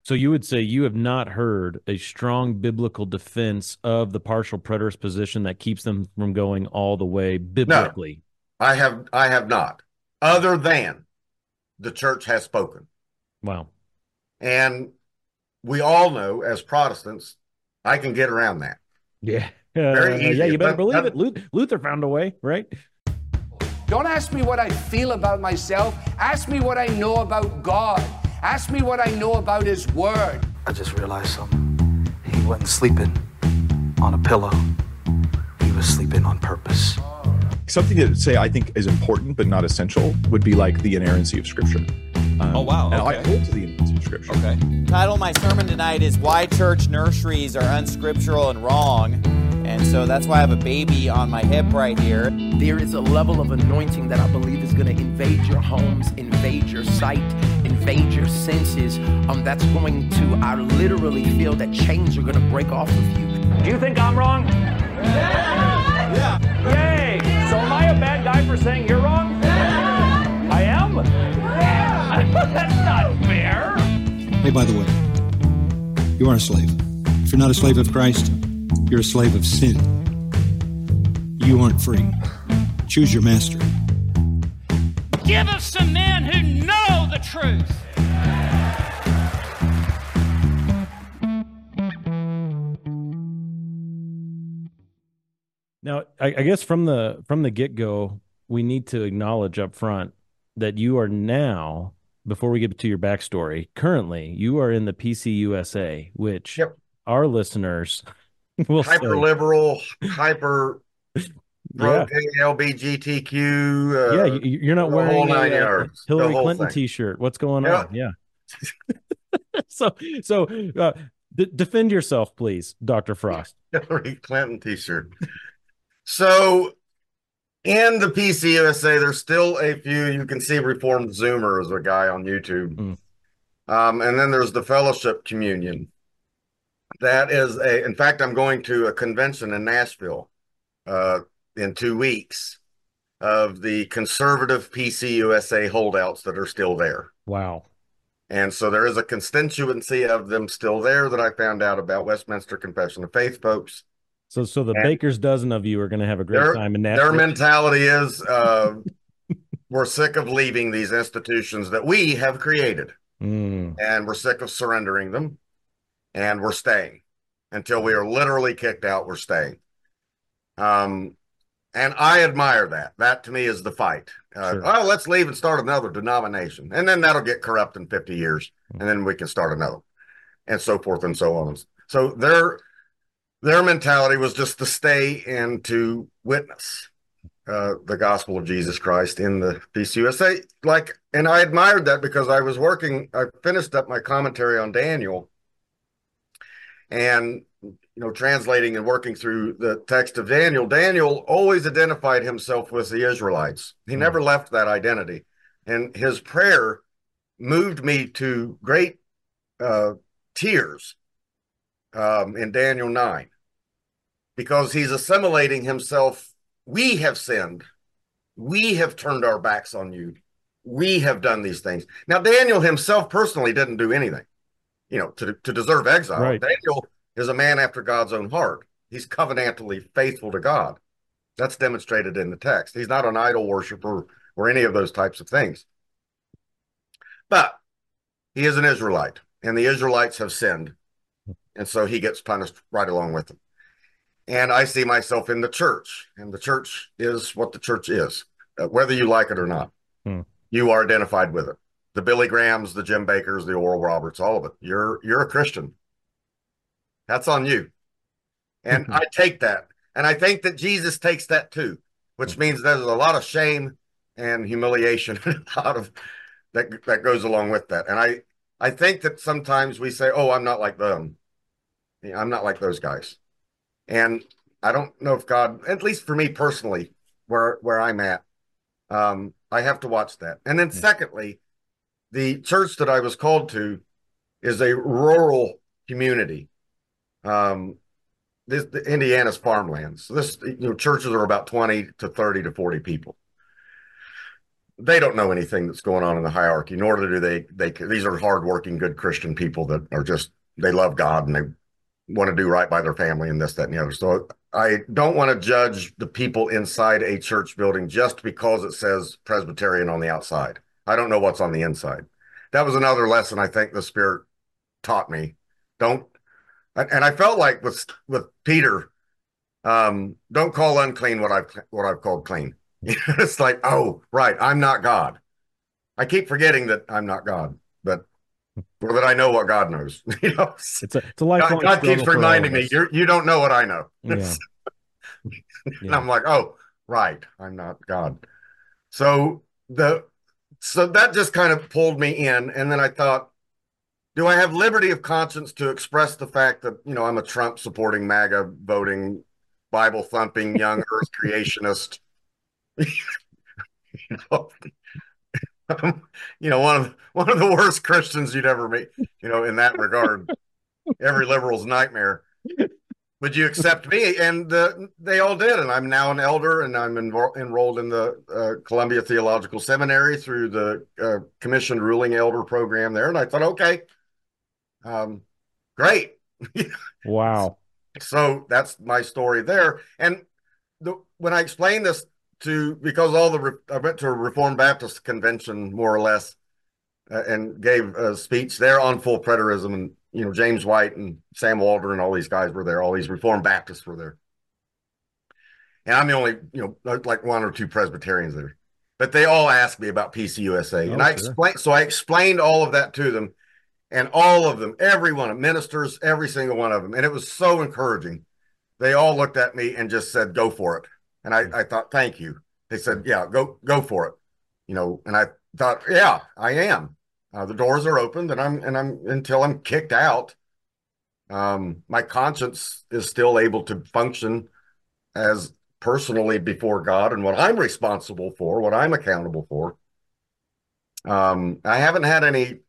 So you would say you have not heard a strong biblical defense of the partial preterist position that keeps them from going all the way No, biblically. I have not, other than the church has spoken. Wow. And we all know as Protestants, I can get around that. Yeah. Very Yeah, easy. you It better doesn't, believe it. doesn't Luther found a way, right? Don't ask me what I feel about myself. Ask me what I know about God. Ask me what I know about His Word. I just realized something. He wasn't sleeping on a pillow. He was sleeping on purpose. Something to say I think is important but not essential would be like the inerrancy of Scripture. Oh, wow. And Okay. I hold to the inerrancy of Scripture. Okay. Title of my sermon tonight is Why Church Nurseries Are Unscriptural and Wrong. And so that's why I have a baby on my hip right here. There is a level of anointing that I believe is going to invade your homes, invade your sight, invade your senses. That's going to, I literally feel that chains are going to break off of you. Do you think I'm wrong? Yeah. Yay! So am I a bad guy for saying you're wrong? I am? That's not fair. Hey, by the way, you are a slave. If you're not a slave of Christ, you're a slave of sin. You aren't free. Choose your master. Give us some men who know the truth. Now, I guess from the get-go, we need to acknowledge up front that you are now, before we get to your backstory, currently you are in the PCUSA, which Yep. our listeners will say, hyper liberal, hyper yeah, LBGTQ. yeah, you're not the wearing whole nine a yards, the Hillary whole Clinton thing. T-shirt. What's going Yeah. on? Yeah. So defend yourself, please, Dr. Frost. Hillary Clinton T-shirt. So in the PCUSA, there's still a few. You can see Reformed Zoomer as a guy on YouTube. And then there's the Fellowship Communion. That is in fact, I'm going to a convention in Nashville in 2 weeks of the conservative PCUSA holdouts that are still there. Wow. And so there is a constituency of them still there that I found out about, Westminster Confession of Faith folks. So the And baker's dozen of you are going to have a great time in Nashville. their mentality is we're sick of leaving these institutions that we have created. And we're sick of surrendering them. And we're staying until we are literally kicked out. We're staying. And I admire that. That to me is the fight. Sure. Oh, let's leave and start another denomination. And then that'll get corrupt in 50 years. And then we can start another. And so forth and so on. So their mentality was just to stay and to witness the gospel of Jesus Christ in the PCUSA. And I admired that because I finished up my commentary on Daniel and, translating and working through the text of Daniel. Daniel always identified himself with the Israelites. He never left that identity. And his prayer moved me to great tears in Daniel 9, because he's assimilating himself. We have sinned. We have turned our backs on you. We have done these things. Now, Daniel himself personally didn't do anything, to deserve exile. Right. Daniel is a man after God's own heart. He's covenantally faithful to God. That's demonstrated in the text. He's not an idol worshiper or any of those types of things. But he is an Israelite, and the Israelites have sinned. And so he gets punished right along with them. And I see myself in the church, and the church is what the church is, whether you like it or not. You are identified with it. The Billy Grahams, the Jim Bakkers, the Oral Roberts, all of it. You're a Christian. That's on you. And I take that. And I think that Jesus takes that too, which means there's a lot of shame and humiliation out of that goes along with that. And I think that sometimes we say, oh, I'm not like them. I'm not like those guys. And I don't know if God, at least for me personally, where I'm at, I have to watch that. And then secondly, the church that I was called to is a rural community. Indiana's farmlands. Churches are about 20 to 30 to 40 people. they don't know anything that's going on in the hierarchy, nor do these are hardworking, good Christian people that are just, they love God and they want to do right by their family and this, that, and the other. So I don't want to judge the people inside a church building just because it says Presbyterian on the outside. I don't know what's on the inside. That was another lesson I think the Spirit taught me. And I felt like with Peter, don't call unclean what I've called clean. It's like, oh, right, I'm not God. I keep forgetting that I'm not God, or that I know what God knows. It's a lifelong God keeps reminding me, you don't know what I know. Yeah. And I'm like, oh, right, I'm not God. So that just kind of pulled me in, and then I thought, do I have liberty of conscience to express the fact that I'm a Trump supporting, MAGA voting, Bible thumping, young Earth creationist? One of the worst Christians you'd ever meet, in that regard. Every liberal's nightmare. Would you accept me? And they all did. And I'm now an elder, and I'm enrolled in the Columbia Theological Seminary through the commissioned ruling elder program there. And I thought, okay, great. Wow. So that's my story there. And when I explained this because I went to a Reformed Baptist convention, more or less, and gave a speech there on full preterism, and James White and Sam Walter and all these guys were there. All these Reformed Baptists were there, and I'm the only like one or two Presbyterians there. But they all asked me about PCUSA, and I explained all of that to them, and all of them, every one of them, ministers, every single one of them, and it was so encouraging. They all looked at me and just said, "Go for it." And I thought, thank you. They said, yeah, go for it. And I thought, yeah, I am. The doors are opened, and I'm until I'm kicked out. My conscience is still able to function as personally before God, and what I'm responsible for, what I'm accountable for. I haven't had any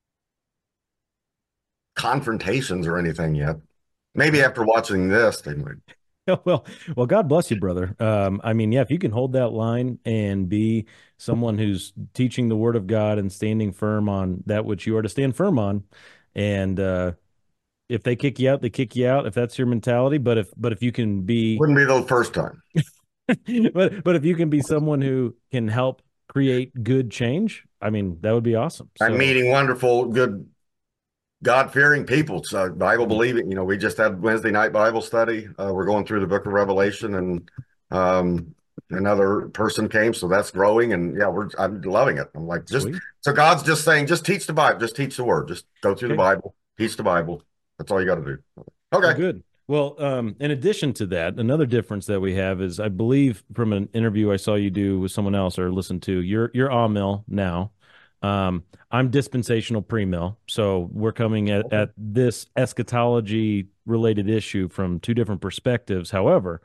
confrontations or anything yet. Maybe after watching this, they might. Well, God bless you, brother. I mean, yeah, if you can hold that line and be someone who's teaching the Word of God and standing firm on that which you are to stand firm on, and if they kick you out, they kick you out. If that's your mentality, but if you can be, wouldn't be the first time. but if you can be someone who can help create good change, I mean, that would be awesome. I'm meeting wonderful, good, God-fearing people, so Bible believing. We just had Wednesday night Bible study. We're going through the book of Revelation, and another person came, so that's growing, and yeah, I'm loving it. I'm like, so God's just saying, just teach the Bible, just teach the Word, just go through the Bible, teach the Bible. That's all you got to do. Okay, good. Well, in addition to that, another difference that we have is, I believe from an interview I saw you do with someone else or listened to, you're Amill now. I'm dispensational premill, so we're coming at this eschatology related issue from two different perspectives. However,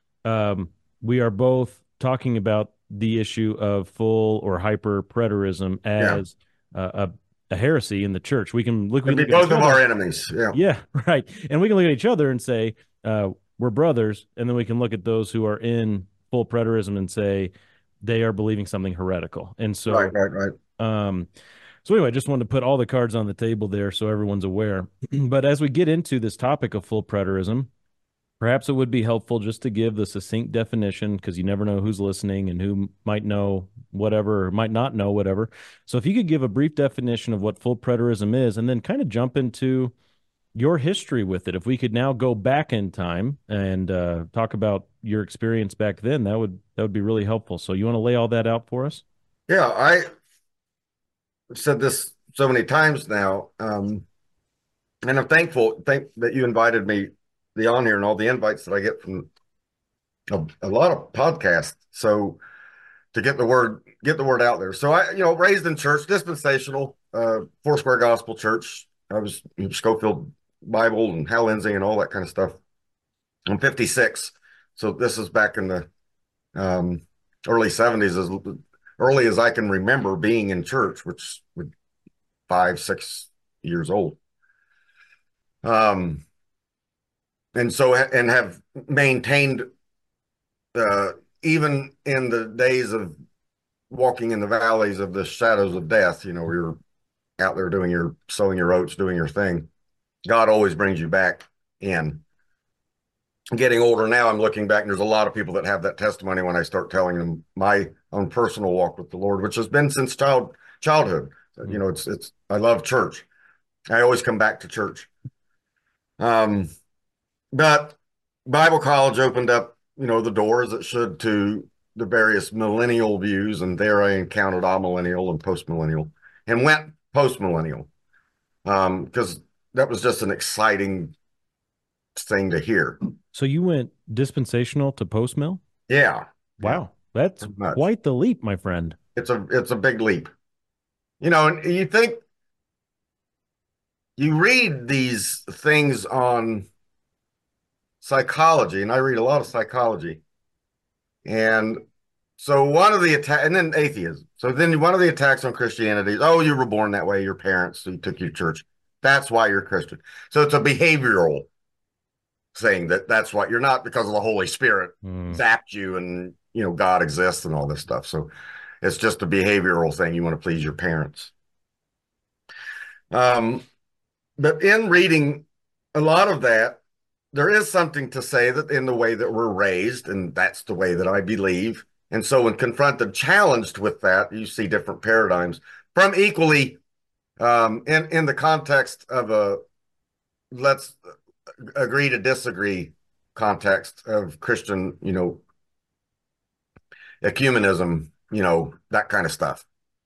we are both talking about the issue of full or hyper preterism as a heresy in the church. We can look at both of our enemies. Yeah, right. And we can look at each other and say we're brothers, and then we can look at those who are in full preterism and say they are believing something heretical. And so, right. So anyway, I just wanted to put all the cards on the table there so everyone's aware. But as we get into this topic of full preterism, perhaps it would be helpful just to give the succinct definition, because you never know who's listening and who might know whatever or might not know whatever. So if you could give a brief definition of what full preterism is, and then kind of jump into your history with it. If we could now go back in time and talk about your experience back then, that would be really helpful. So you want to lay all that out for us? Yeah, I've said this so many times now, and I'm thankful that you invited me on here and all the invites that I get from a lot of podcasts. So to get the word out there. So I, raised in church, dispensational, Foursquare Gospel Church. I was in Schofield Bible and Hal Lindsey and all that kind of stuff. I'm 56, so this is back in the early 70s, as early as I can remember being in church, which was 5-6 years old. And so, and have maintained, even in the days of walking in the valleys of the shadows of death, where you're out there sowing your oats, doing your thing, God always brings you back in. Getting older now, I'm looking back, and there's a lot of people that have that testimony when I start telling them my own personal walk with the Lord, which has been since childhood. It's I love church. I always come back to church. But Bible college opened up, the doors it should to the various millennial views, and there I encountered amillennial and postmillennial, and went postmillennial because that was just an exciting thing to hear. So you went dispensational to postmill? Yeah. Wow. That's quite the leap, my friend. It's a big leap. And you think, you read these things on psychology, and I read a lot of psychology. And so one of the attacks, and then atheism. So then one of the attacks on Christianity is, oh, you were born that way, your parents who took you to church. That's why you're Christian. So it's a behavioral saying that's why you're not, because of the Holy Spirit zapped you and, God exists and all this stuff. So it's just a behavioral thing. You want to please your parents. But in reading a lot of that, there is something to say that in the way that we're raised, and that's the way that I believe. And so when confronted, challenged with that, you see different paradigms from equally in the context of a let's agree to disagree context of Christian, ecumenism, that kind of stuff.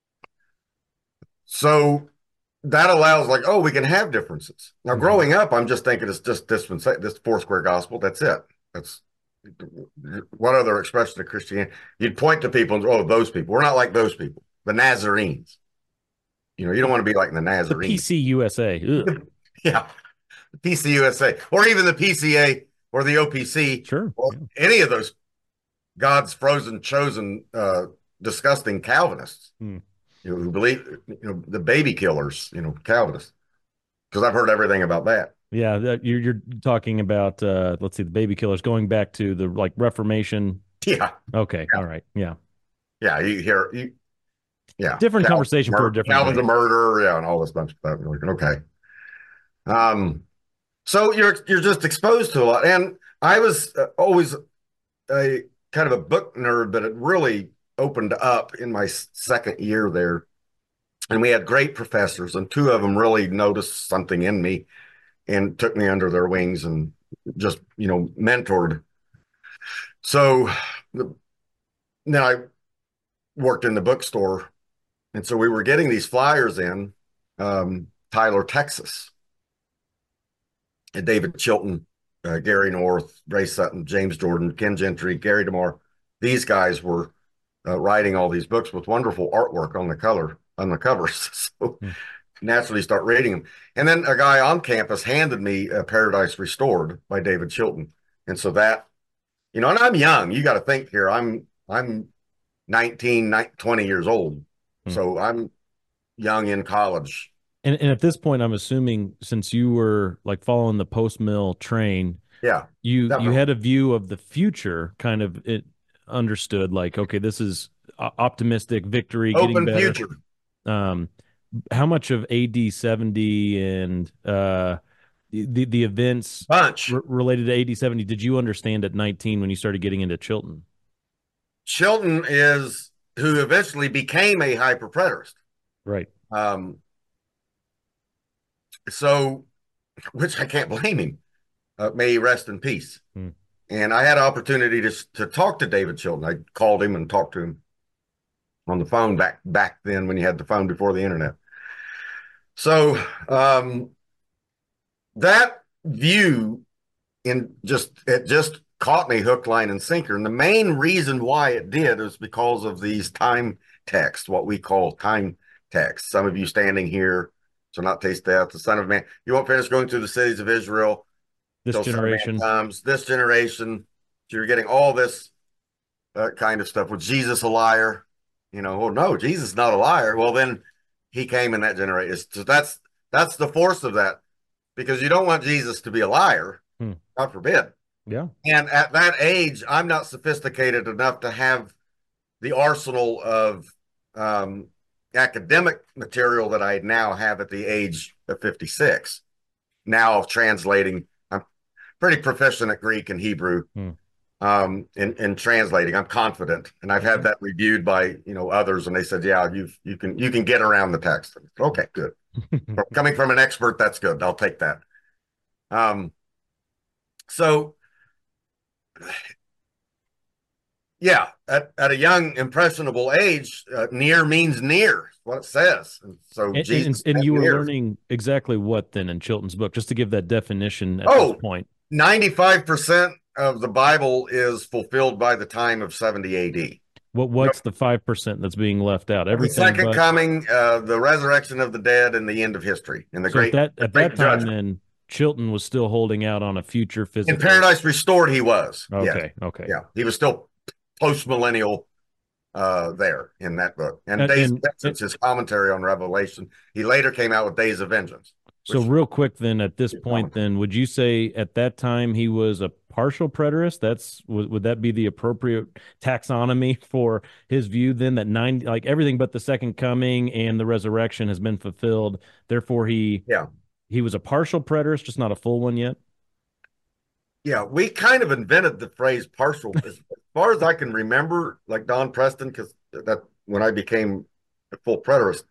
So that allows we can have differences. Now, growing up, I'm just thinking it's just this Foursquare gospel. That's it. That's what other expression of Christianity? You'd point to people and, oh, those people. We're not like those people. The Nazarenes. You don't want to be like the Nazarenes. The PCUSA. Yeah. The PCUSA. Or even the PCA or the OPC. Sure. Or any of those God's frozen, chosen, disgusting Calvinists. Who believe, the baby killers, Calvinists, because I've heard everything about that. Yeah, you're talking about, let's see, the baby killers going back to the Reformation. Yeah. Okay. Yeah. All right. Yeah. Yeah. Yeah. Different conversation for a different. Calvin's a murderer. Yeah, and all this bunch of stuff. Okay. So you're just exposed to a lot, and I was always a kind of a book nerd, but it really opened up in my second year there, and we had great professors, and two of them really noticed something in me and took me under their wings and just mentored. So now I worked in the bookstore, and so we were getting these flyers in Tyler, Texas, and David Chilton, Gary North, Ray Sutton, James Jordan, Ken Gentry, Gary DeMar. These guys were writing all these books with wonderful artwork on the covers. So naturally start reading them. And then a guy on campus handed me Paradise Restored by David Chilton. And so that, and I'm young, you got to think here, I'm 20 years old. So I'm young in college. And at this point, I'm assuming, since you were following the post-mill train, yeah, you had a view of the future, kind of understood, okay, this is optimistic victory, open getting better. Future. How much of AD 70 and the events related to AD 70 did you understand at 19 when you started getting into Chilton? Chilton is who eventually became a hyper-preterist. Right. So, which I can't blame him. May he rest in peace. And I had an opportunity to talk to David Chilton. I called him and talked to him on the phone back then when you had the phone before the internet. So that view it just caught me hook, line, and sinker. And the main reason why it did is because of these time texts, what we call time texts. Some of you standing here shall not taste death. The Son of Man, you won't finish going through the cities of Israel. This generation comes. This generation. So you're getting all this kind of stuff. Was Jesus a liar? Well, no, Jesus is not a liar. Well, then he came in that generation. So that's the force of that, because you don't want Jesus to be a liar. God forbid. Yeah. And at that age, I'm not sophisticated enough to have the arsenal of academic material that I now have at the age of 56. Now translating, I'm pretty proficient at Greek and Hebrew. In translating, I'm confident, and I've had that reviewed by others, and they said, "Yeah, you can get around the text." Okay, good. Coming from an expert, that's good. I'll take that. So, yeah, at a young, impressionable age, near means near. What it says. And so, Jesus and you were near. learning exactly what then in Chilton's book, just to give that definition at this point. 95% of the Bible is fulfilled by the time of 70 AD. What's the 5% that's being left out? The second coming, the resurrection of the dead, and the end of history. And the great at that time, judgment. then Chilton was still holding out on a future physical. In Paradise Restored, he was. Okay, yes. okay. Yeah, he was still post-millennial there in that book. And Days of Vengeance, his commentary on Revelation. He later came out with Days of Vengeance. So real quick then, at this point then, would you say at that time he was a partial preterist? Would that be the appropriate taxonomy for his view then, that like everything but the second coming and the resurrection has been fulfilled, therefore he was a partial preterist, just not a full one yet? Yeah, we kind of invented the phrase partial. As far as I can remember, like Don Preston, because that when I became a full preterist.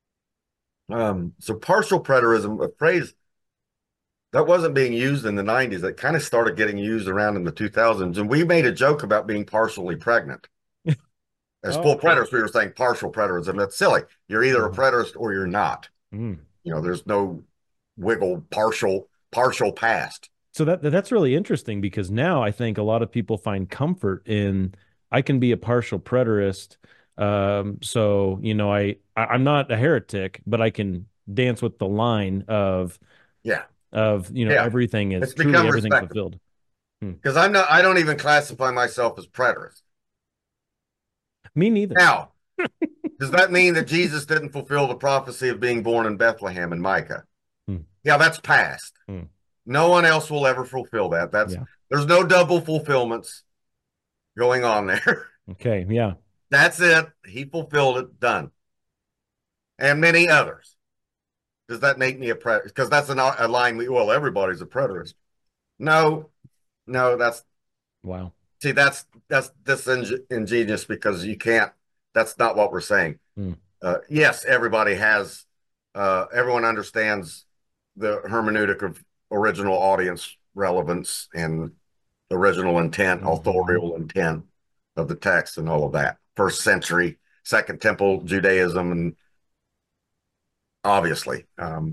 So partial preterism, a phrase that wasn't being used in the 90s. It kind of started getting used around in the 2000s. And we made a joke about being partially pregnant. As full preterists, we were saying partial preterism. That's silly. You're either a preterist or you're not. There's no wiggle, partial past. So that's really interesting, because now I think a lot of people find comfort in, I can be a partial preterist. So, I'm not a heretic, but I can dance with the line of everything is truly everything fulfilled. Because I don't even classify myself as preterist. Me neither. Now, does that mean that Jesus didn't fulfill the prophecy of being born in Bethlehem in Micah? Yeah, that's past. No one else will ever fulfill that. There's no double fulfillments going on there. Okay, yeah. That's it. He fulfilled it. Done. And many others. Does that make me a preterist? Because that's a line everybody's a preterist. No, that's wow. See, that's disingenuous, because you can't. That's not what we're saying. Yes, everybody has. Everyone understands the hermeneutic of original audience relevance and original intent, authorial intent of the text, and all of that. First century, Second Temple Judaism, and obviously, and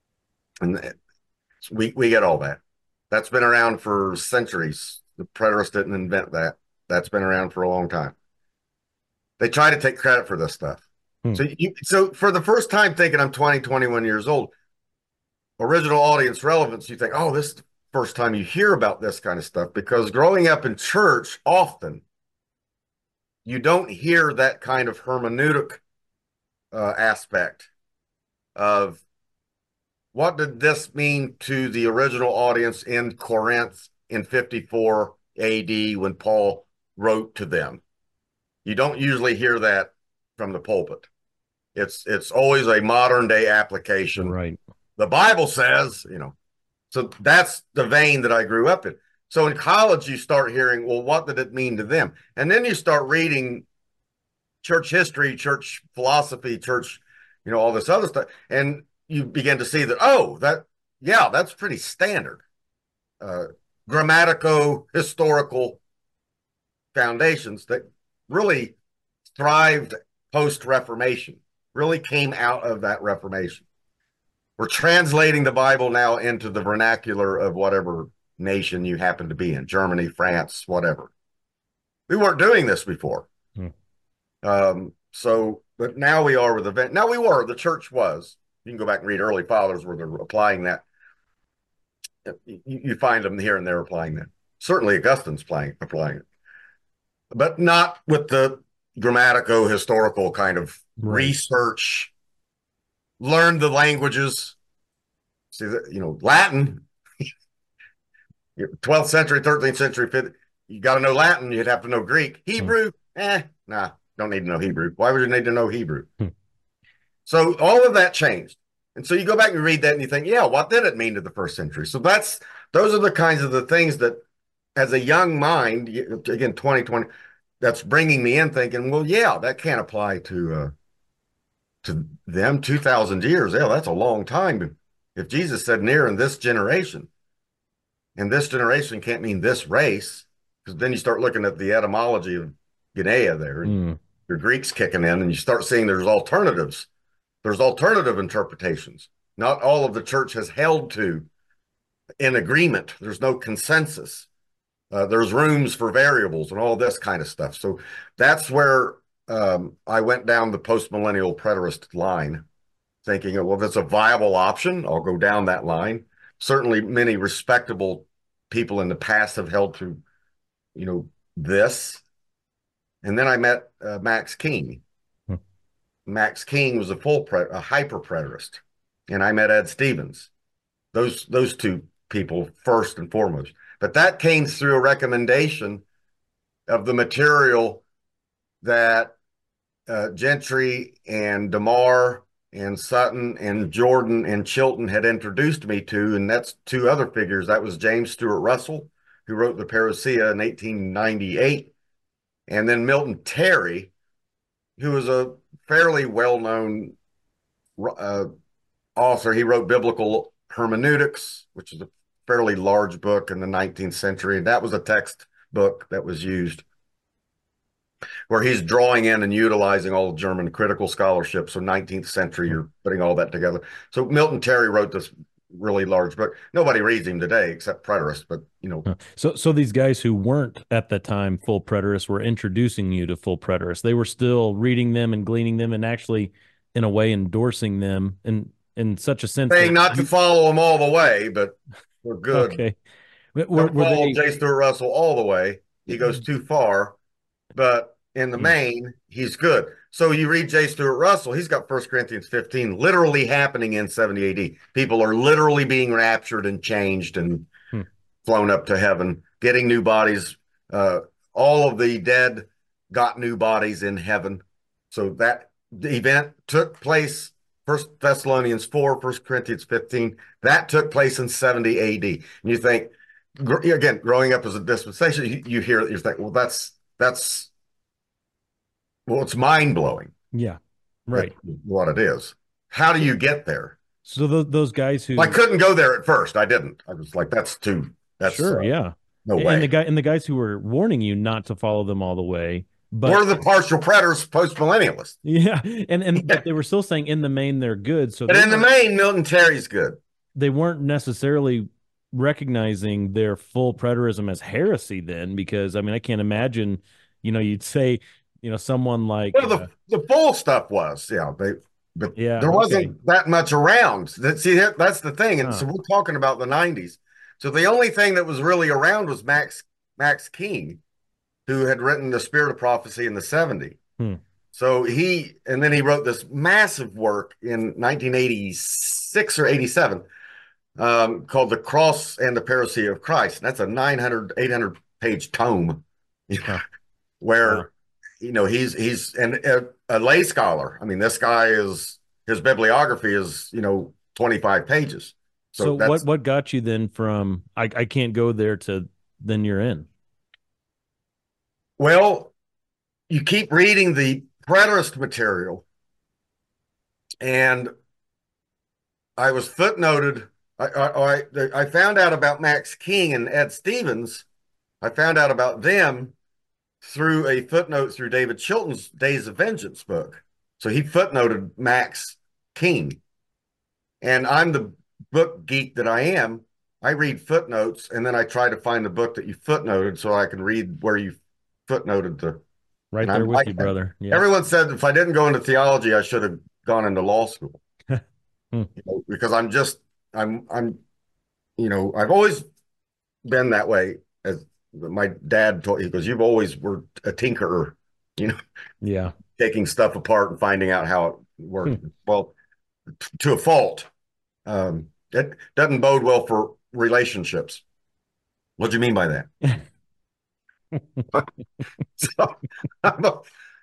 we get all that. That's been around for centuries. The preterists didn't invent that. That's been around for a long time. They try to take credit for this stuff. So for the first time, thinking I'm 20, 21 years old, original audience relevance, you think, oh, this is the first time you hear about this kind of stuff, because growing up in church, often you don't hear that kind of hermeneutic aspect of what did this mean to the original audience in Corinth in 54 AD when Paul wrote to them. You don't usually hear that from the pulpit. It's always a modern day application. Right. The Bible says, so that's the vein that I grew up in. So in college, you start hearing, well, what did it mean to them? And then you start reading church history, church philosophy, church, all this other stuff. And you begin to see that, that's pretty standard. Grammatico-historical foundations that really thrived post-Reformation, really came out of that Reformation. We're translating the Bible now into the vernacular of whatever nation you happen to be in, Germany, France, whatever. We weren't doing this before. But now we are with the church was. You can go back and read early fathers where they're applying that. You find them here and there applying that. Certainly Augustine's applying it. But not with the grammatico-historical kind of research. Learn the languages. See, Latin, 12th century, 13th century, 15th, you got to know Latin, you'd have to know Greek. Hebrew, nah. Don't need to know Hebrew. Why would you need to know Hebrew? Hmm. So all of that changed. And so you go back and read that and you think, yeah, what did it mean to the first century? So those are the kinds of the things that, as a young mind, again, 2020, that's bringing me in thinking, well, yeah, that can't apply to them 2,000 years. Yeah, that's a long time. If Jesus said near in this generation, and this generation can't mean this race, because then you start looking at the etymology of Guinea there, and your Greek's kicking in, and you start seeing there's alternatives. There's alternative interpretations. Not all of the church has held to in agreement. There's no consensus. There's rooms for variables and all this kind of stuff. So that's where I went down the post-millennial preterist line, thinking, well, if it's a viable option, I'll go down that line. Certainly many respectable people in the past have held to, this. And then I met Max King. Max King was a hyper preterist, and I met Ed Stevens. Those two people first and foremost. But that came through a recommendation of the material that Gentry and DeMar and Sutton and Jordan and Chilton had introduced me to, and that's two other figures. That was James Stewart Russell, who wrote the Parousia in 1898, and then Milton Terry, who was a fairly well-known author. He wrote Biblical Hermeneutics, which is a fairly large book in the 19th century. And that was a textbook that was used where he's drawing in and utilizing all the German critical scholarship. So 19th century, you're putting all that together. So Milton Terry wrote this really large book. Nobody reads him today except preterists, but So these guys who weren't at the time full preterists were introducing you to full preterists. They were still reading them and gleaning them and actually, in a way, endorsing them in such a sense. Saying not to follow them all the way, but we're good. Okay. Don't follow J. Stewart Russell all the way. He goes too far, but in the main, he's good. So you read J. Stewart Russell, he's got 1 Corinthians 15 literally happening in 70 AD. People are literally being raptured and changed and flown up to heaven, getting new bodies. All of the dead got new bodies in heaven. So that event took place, 1 Thessalonians 4, 1 Corinthians 15, that took place in 70 AD. And you think, again, growing up as a dispensation, you hear, you think, well, it's mind-blowing. Yeah, right. What it is. How do you get there? So those guys who... I couldn't go there at first. I didn't. I was like, that's sure, yeah. No way. And the guys who were warning you not to follow them all the way. But we're the partial preterists, post-millennialists. Yeah, but they were still saying in the main they're good. So, but in the main, Milton Terry's good. They weren't necessarily recognizing their full preterism as heresy then, because I can't imagine, you'd say, someone like the full stuff was, but there wasn't that much around. That's the thing, and so we're talking about the 90s. So the only thing that was really around was Max King, who had written The Spirit of Prophecy in the 70s. So then he wrote this massive work in 1986 or 87 called The Cross and the Parousia of Christ. And that's a 800 page tome where, he's a lay scholar. This guy his bibliography is, 25 pages. So what got you then from, I can't go there to then you're in? Well, you keep reading the preterist material, and I was footnoted. I found out about Max King and Ed Stevens. I found out about them through a footnote through David Chilton's Days of Vengeance book. So he footnoted Max King. And I'm the book geek that I am. I read footnotes, and then I try to find the book that you footnoted so I can read where you footnoted the right there with you, brother. Yeah. Everyone said if I didn't go into theology, I should have gone into law school. Because I've always been that way. As my dad told, he goes, you've always were a tinkerer, yeah, taking stuff apart and finding out how it worked. Well, to a fault. It doesn't bode well for relationships. What do you mean by that? So,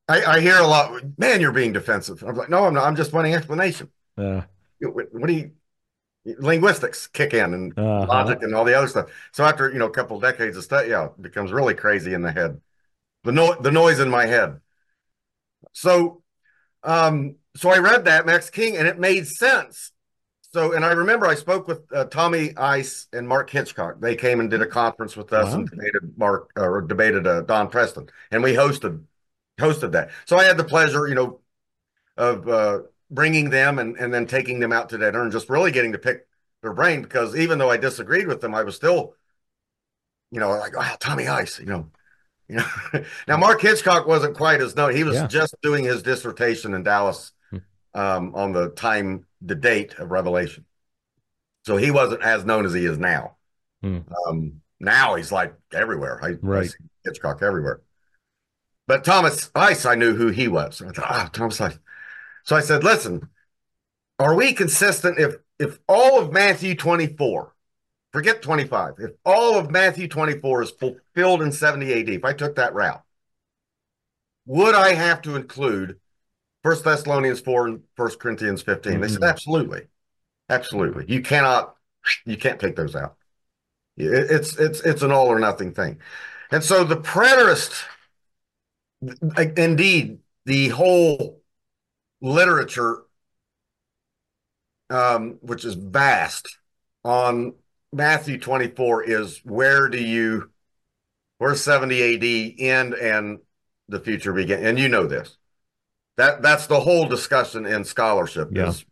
I hear a lot, man, you're being defensive. I'm like, no, I'm not. I'm just wanting explanation. Uh, What do you, linguistics kick in and uh-huh. logic and all the other stuff. So after, a couple of decades of study, yeah, it becomes really crazy in the head. The noise in my head. So, so I read that Max King and it made sense. So, and I remember I spoke with Tommy Ice and Mark Hitchcock. They came and did a conference with us and debated Don Preston, and we hosted that. So I had the pleasure, of bringing them and then taking them out to dinner and just really getting to pick their brain, because even though I disagreed with them, I was still, like, wow, Tommy Ice, Now Mark Hitchcock wasn't quite as known. He was just doing his dissertation in Dallas on the date of Revelation. So he wasn't as known as he is now. Now he's like everywhere. I see Hitchcock everywhere. But Thomas Ice, I knew who he was. I thought, Thomas Ice. So I said, listen, are we consistent if all of Matthew 24, forget 25, if all of Matthew 24 is fulfilled in 70 AD, if I took that route, would I have to include 1 Thessalonians 4 and 1 Corinthians 15? They said, absolutely. Absolutely. You can't take those out. It's an all or nothing thing. And so the preterist, indeed, the whole literature, which is vast, on Matthew 24 is where's 70 AD end and the future begin. And you know this. That's the whole discussion in scholarship. Yeah. Is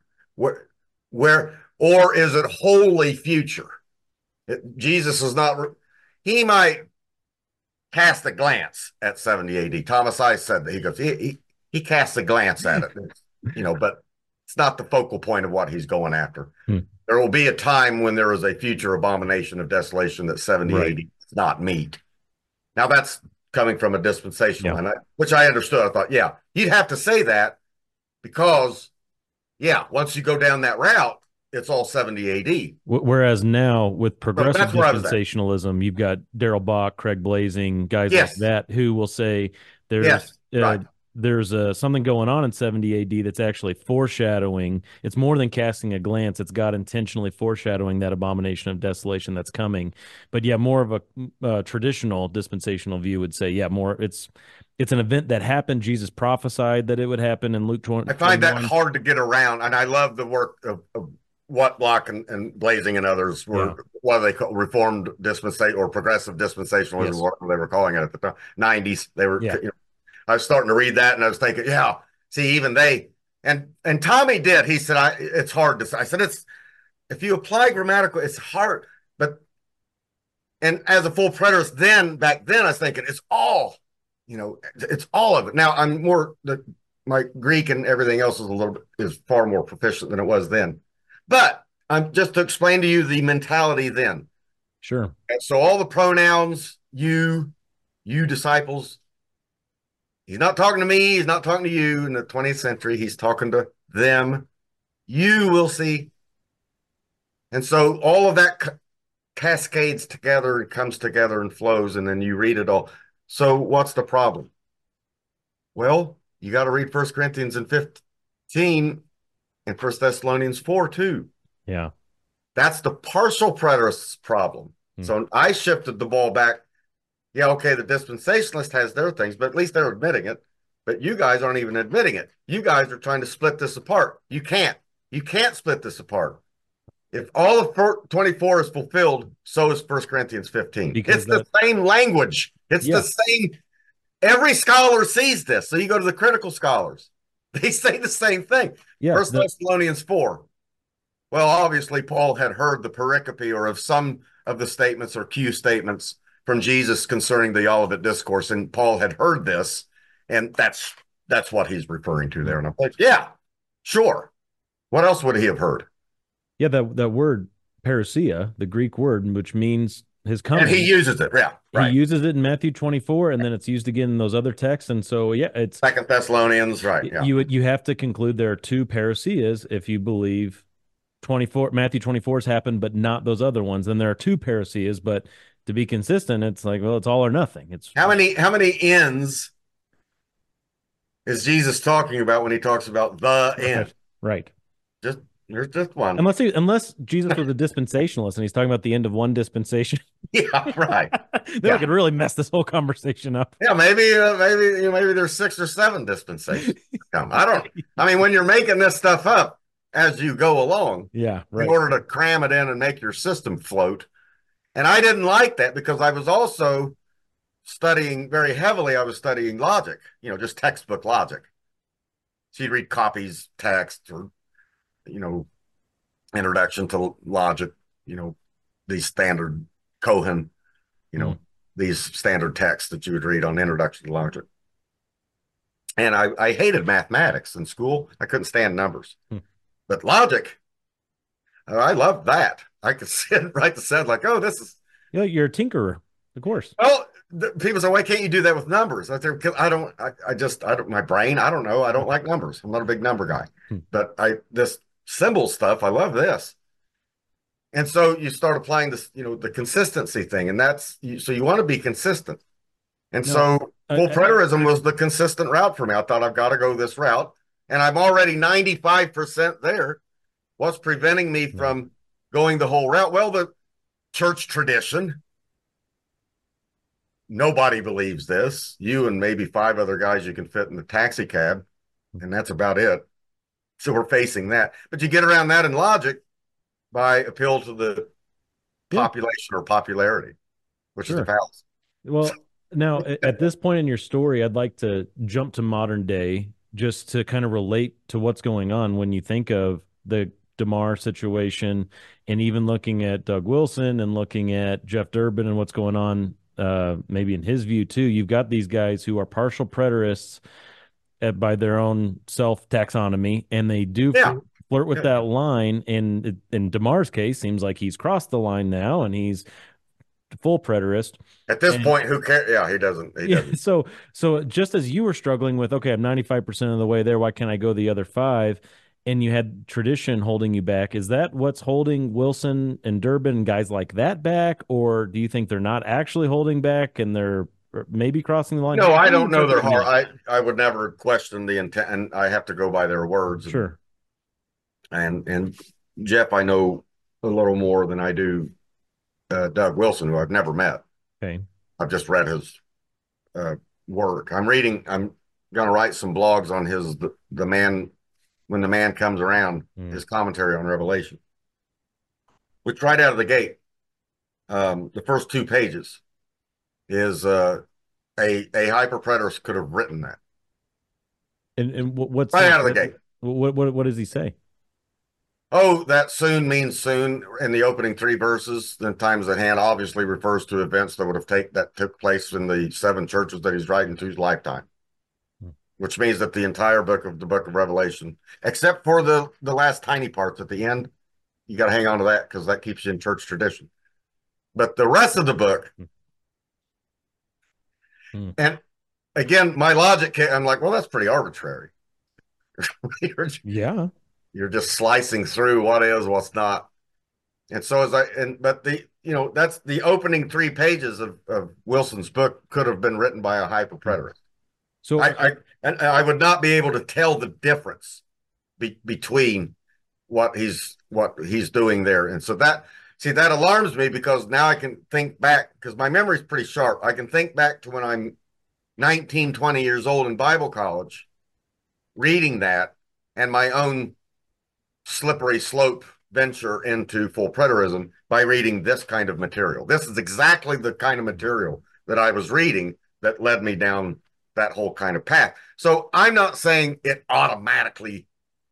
where or is it wholly future? Jesus is not. He might cast a glance at 70 AD. Thomas Ice said that. He goes, he casts a glance at it, but it's not the focal point of what he's going after. There will be a time when there is a future abomination of desolation that 70 AD does not meet. Now that's coming from a dispensational, which I understood. I thought, you'd have to say that because, once you go down that route, it's all 70 AD. Whereas now with progressive dispensationalism, you've got Darrell Bock, Craig Blazing, guys like that who will say there's something going on in 70 AD that's actually foreshadowing. It's more than casting a glance. It's God intentionally foreshadowing that abomination of desolation that's coming. But more of a traditional dispensational view would say, more it's an event that happened. Jesus prophesied that it would happen in Luke 20. I find that hard to get around, and I love the work of Whitlock and Blazing and others were what they call Reformed dispensation or progressive dispensationalism, whatever they were calling it at the time. 90s. They were. I was starting to read that, and I was thinking, see, even they and Tommy did. He said, it's hard to say. I said, if you apply grammatical, it's hard. And as a full preterist, back then, I was thinking it's all, it's all of it. Now I'm more my Greek and everything else is far more proficient than it was then. But I'm just to explain to you the mentality then. Sure. And so all the pronouns, you disciples. He's not talking to me. He's not talking to you in the 20th century. He's talking to them. You will see. And so all of that cascades together and comes together and flows, and then you read it all. So what's the problem? Well, you got to read 1 Corinthians and 15 and 1 Thessalonians 4 too. Yeah. That's the partial preterist's problem. So I shifted the ball back. Okay, the dispensationalist has their things, but at least they're admitting it. But you guys aren't even admitting it. You guys are trying to split this apart. You can't split this apart. If all of 24 is fulfilled, so is 1 Corinthians 15. It's the same language. It's the same. Every scholar sees this. So you go to the critical scholars. They say the same thing. 1 Thessalonians 4. Well, obviously, Paul had heard the pericope or of some of the statements or Q statements from Jesus concerning the Olivet Discourse, and Paul had heard this, and that's what he's referring to there. And I'm like, sure. What else would he have heard? Yeah, that word parousia, the Greek word, which means his coming. And he uses it, He uses it in Matthew 24, and then it's used again in those other texts. And so, it's 2 Thessalonians, right? Yeah. You have to conclude there are two parousias if you believe Matthew 24 has happened, but not those other ones. Then there are two parousias, but to be consistent, it's like, well, it's all or nothing. It's how many ends is Jesus talking about when he talks about the end? Right. Just there's just one. Unless Jesus was a dispensationalist and he's talking about the end of one dispensation. Yeah, right. Then we could really mess this whole conversation up. Yeah, maybe there's 6 or 7 dispensations. I mean, when you're making this stuff up as you go along, yeah, right. in order to cram it in and make your system float. And I didn't like that because I was also studying very heavily. I was studying logic, just textbook logic. So you'd read Copy's text or, Introduction to Logic, these standard Cohen, these standard texts that you would read on Introduction to Logic. And I hated mathematics in school. I couldn't stand numbers. But logic, I loved that. I could sit right the set like, oh, this is. Yeah, you're a tinkerer, of course. Oh, people say, why can't you do that with numbers? I don't, my brain, I don't know. I don't like numbers. I'm not a big number guy. But this symbol stuff, I love this. And so you start applying this, the consistency thing. And so you want to be consistent. And so full preterism was the consistent route for me. I thought I've got to go this route. And I'm already 95% there. What's preventing me from going the whole route? Well, the church tradition. Nobody believes this. You and maybe 5 other guys you can fit in the taxi cab. And that's about it. So we're facing that. But you get around that in logic by appeal to the population or popularity, which is a fallacy. Well, now at this point in your story, I'd like to jump to modern day just to kind of relate to what's going on when you think of the DeMar situation and even looking at Doug Wilson and looking at Jeff Durbin and what's going on, maybe in his view too. You've got these guys who are partial preterists by their own self-taxonomy, and they do flirt with that line. And in DeMar's case, seems like he's crossed the line now, and he's full preterist. At this point, who cares? Yeah, he doesn't. So just as you were struggling with, okay, I'm 95% of the way there, why can't I go the other 5? And you had tradition holding you back. Is that what's holding Wilson and Durbin and guys like that back? Or do you think they're not actually holding back and they're maybe crossing the line? No, I don't know their heart. I would never question the intent, and I have to go by their words. Sure. And Jeff, I know a little more than I do Doug Wilson, who I've never met. Okay. I've just read his work. I'm going to write some blogs on his the man when the man comes around, his commentary on Revelation, which right out of the gate, the first 2 pages is a hyper-preterist could have written that. And what's right out of the gate? What does he say? Oh, that soon means soon in the opening 3 verses. The times at hand obviously refers to events that took place in the 7 churches that he's writing to his lifetime, which means that the entire book of Revelation, except for the last tiny parts at the end, you got to hang on to that because that keeps you in church tradition. But the rest of the book, and again, my logic, I'm like, well, that's pretty arbitrary. You're just slicing through what is, what's not. And so but that's the opening 3 pages of Wilson's book could have been written by a hyper-preterist. So I would not be able to tell the difference between what he's doing there. And so that alarms me because now I can think back, because my memory's pretty sharp. I can think back to when I'm 19, 20 years old in Bible college, reading that, and my own slippery slope venture into full preterism by reading this kind of material. This is exactly the kind of material that I was reading that led me down that whole kind of path. So I'm not saying it automatically,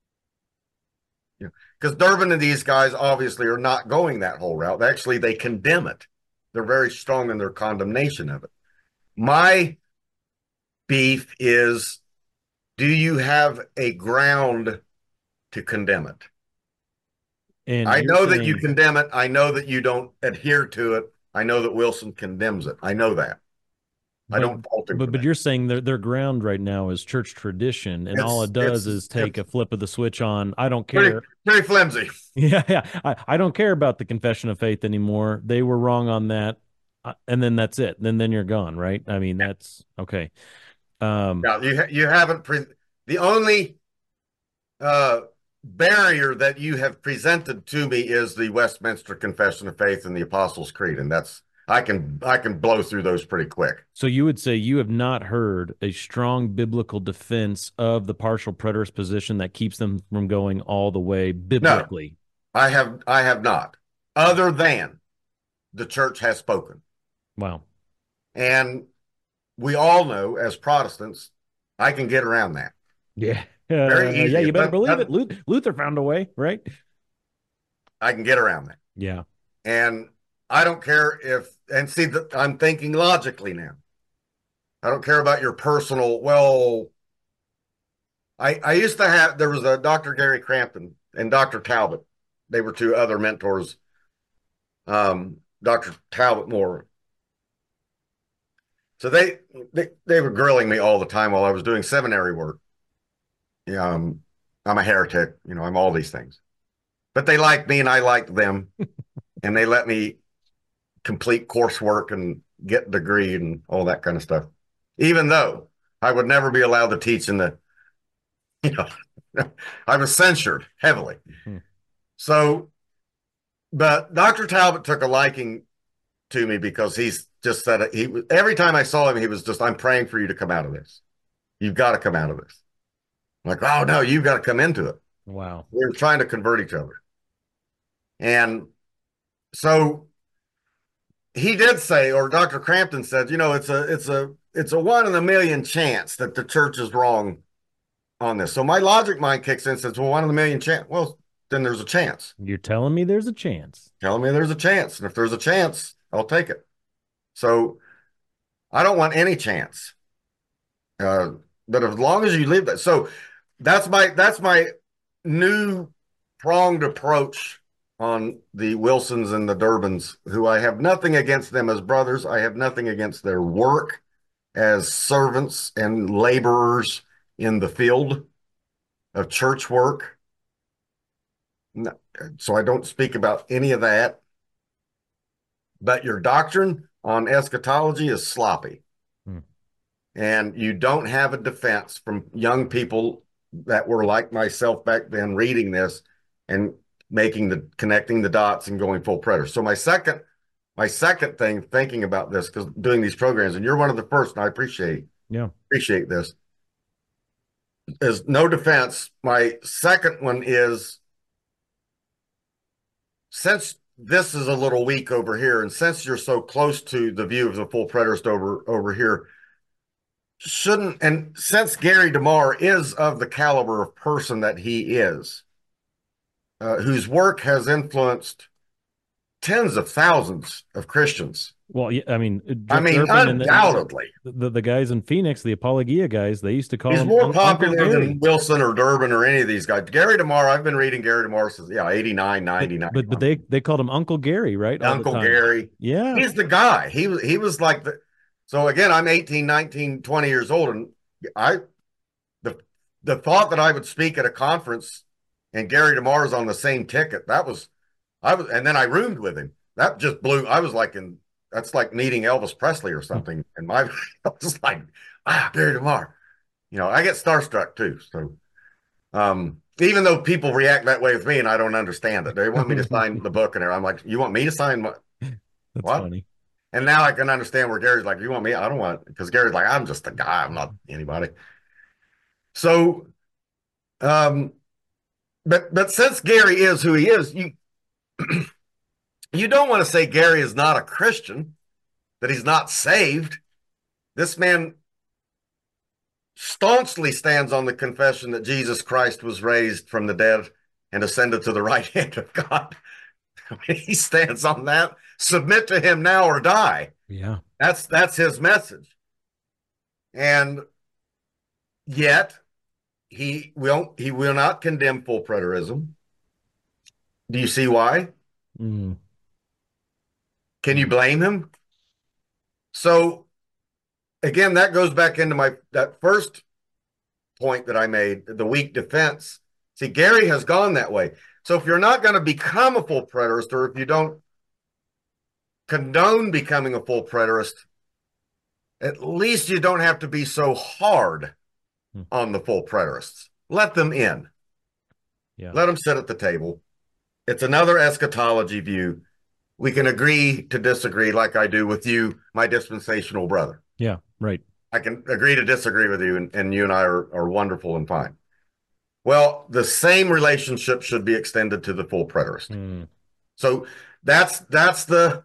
because Durbin and these guys obviously are not going that whole route. Actually, they condemn it. They're very strong in their condemnation of it. My beef is, do you have a ground to condemn it? And I know that you condemn it. I know that you don't adhere to it. I know that Wilson condemns it. I know that. I don't fault him. But you're saying their ground right now is church tradition, and all it does is take a flip of the switch on. I don't care. Very flimsy. Yeah. I don't care about the confession of faith anymore. They were wrong on that, and then that's it. Then you're gone, right? I mean, that's okay. Yeah, you haven't the only barrier that you have presented to me is the Westminster Confession of Faith and the Apostles' Creed, and that's I can blow through those pretty quick. So you would say you have not heard a strong biblical defense of the partial preterist position that keeps them from going all the way biblically? No, I have not, other than the church has spoken. Wow. And we all know as Protestants, I can get around that. Yeah. Very easy. Yeah, you better believe it. Luther found a way, right? I can get around that. Yeah. And I don't care and see that I'm thinking logically now. I don't care about your personal, I used to have, there was a Dr. Gary Crampton and Dr. Talbot. They were two other mentors. Dr. Talbot more. So they were grilling me all the time while I was doing seminary work. I'm a heretic, I'm all these things. But they liked me and I liked them. And they let me complete coursework and get a degree and all that kind of stuff. Even though I would never be allowed to teach in the, I was censured heavily. Mm-hmm. So, but Dr. Talbot took a liking to me because he's just said it. Every time I saw him, he was just, I'm praying for you to come out of this. You've got to come out of this. I'm like, oh no, you've got to come into it. Wow. We're trying to convert each other. And so he did say, or Dr. Crampton said, it's a 1 in a million chance that the church is wrong on this. So my logic mind kicks in and says, well, 1 in a million chance. Well, then there's a chance. You're telling me there's a chance. Telling me there's a chance. And if there's a chance, I'll take it. So I don't want any chance. But as long as you leave that. So that's my new pronged approach on the Wilsons and the Durbins, who I have nothing against them as brothers. I have nothing against their work as servants and laborers in the field of church work. So I don't speak about any of that. But your doctrine on eschatology is sloppy. And you don't have a defense from young people that were like myself back then reading this and connecting the dots and going full preterist. So my second thing thinking about this, because doing these programs, and you're one of the first, and I appreciate this, is no defense. My second one is, since this is a little weak over here, and since you're so close to the view of the full preterist over here, and since Gary DeMar is of the caliber of person that he is, whose work has influenced tens of thousands of Christians. Well, yeah, I mean, undoubtedly. The guys in Phoenix, the Apologia guys, they used to call him. He's more popular than Wilson or Durbin or any of these guys. Gary DeMar, I've been reading Gary DeMar since 89, 99. But they called him Uncle Gary, right? Uncle Gary. Yeah. He's the guy. He was like so again, I'm 18, 19, 20 years old, and the thought that I would speak at a conference and Gary DeMar is on the same ticket, and then I roomed with him. That just blew. I was like that's like meeting Elvis Presley or something. And I was like, Gary DeMar. I get starstruck too. So even though people react that way with me and I don't understand it, they want me to sign the book and I'm like, you want me to sign what? That's funny. And now I can understand where Gary's like, you want me? I don't want, because Gary's like, I'm just a guy. I'm not anybody. So, but since Gary is who he is, you don't want to say Gary is not a Christian, that he's not saved. This man staunchly stands on the confession that Jesus Christ was raised from the dead and ascended to the right hand of God. He stands on that. Submit to him now or die. Yeah. That's his message. And yet he will not condemn full preterism. Do you see why? Mm. Can you blame him? So again, that goes back into that first point that I made, the weak defense. See, Gary has gone that way. So if you're not going to become a full preterist, or if you don't condone becoming a full preterist, at least you don't have to be so hard on the full preterists. Let them in. Yeah. Let them sit at the table. It's another eschatology view. We can agree to disagree, like I do with you, my dispensational brother. Yeah, right. I can agree to disagree with you, and you and I are wonderful and fine. Well, the same relationship should be extended to the full preterist. So that's the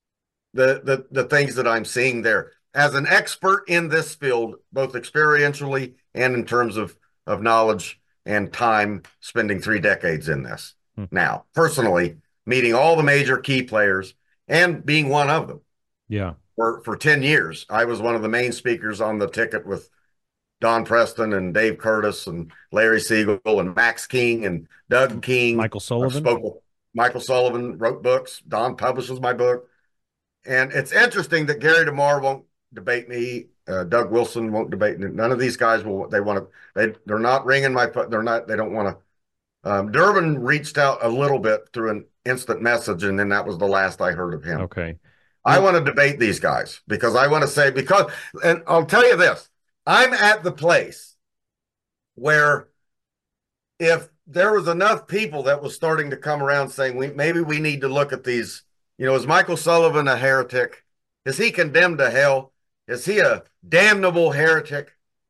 things that I'm seeing there. As an expert in this field, both experientially and in terms of knowledge and time, spending 3 decades in this. Now, personally, meeting all the major key players and being one of them. Yeah. For 10 years, I was one of the main speakers on the ticket with Don Preston and Dave Curtis and Larry Siegel and Max King and Doug King. Michael Sullivan. Michael Sullivan wrote books. Don publishes my book. And it's interesting that Gary DeMar won't debate me. Doug Wilson won't debate me. None of these guys will. They're not ringing my, they don't want to. Durbin reached out a little bit through an instant message, and then that was the last I heard of him. Okay. I want to debate these guys because I want to say, and I'll tell you this, I'm at the place where if there was enough people that was starting to come around saying, maybe we need to look at these, is Michael Sullivan a heretic? Is he condemned to hell? Is he a damnable heretic?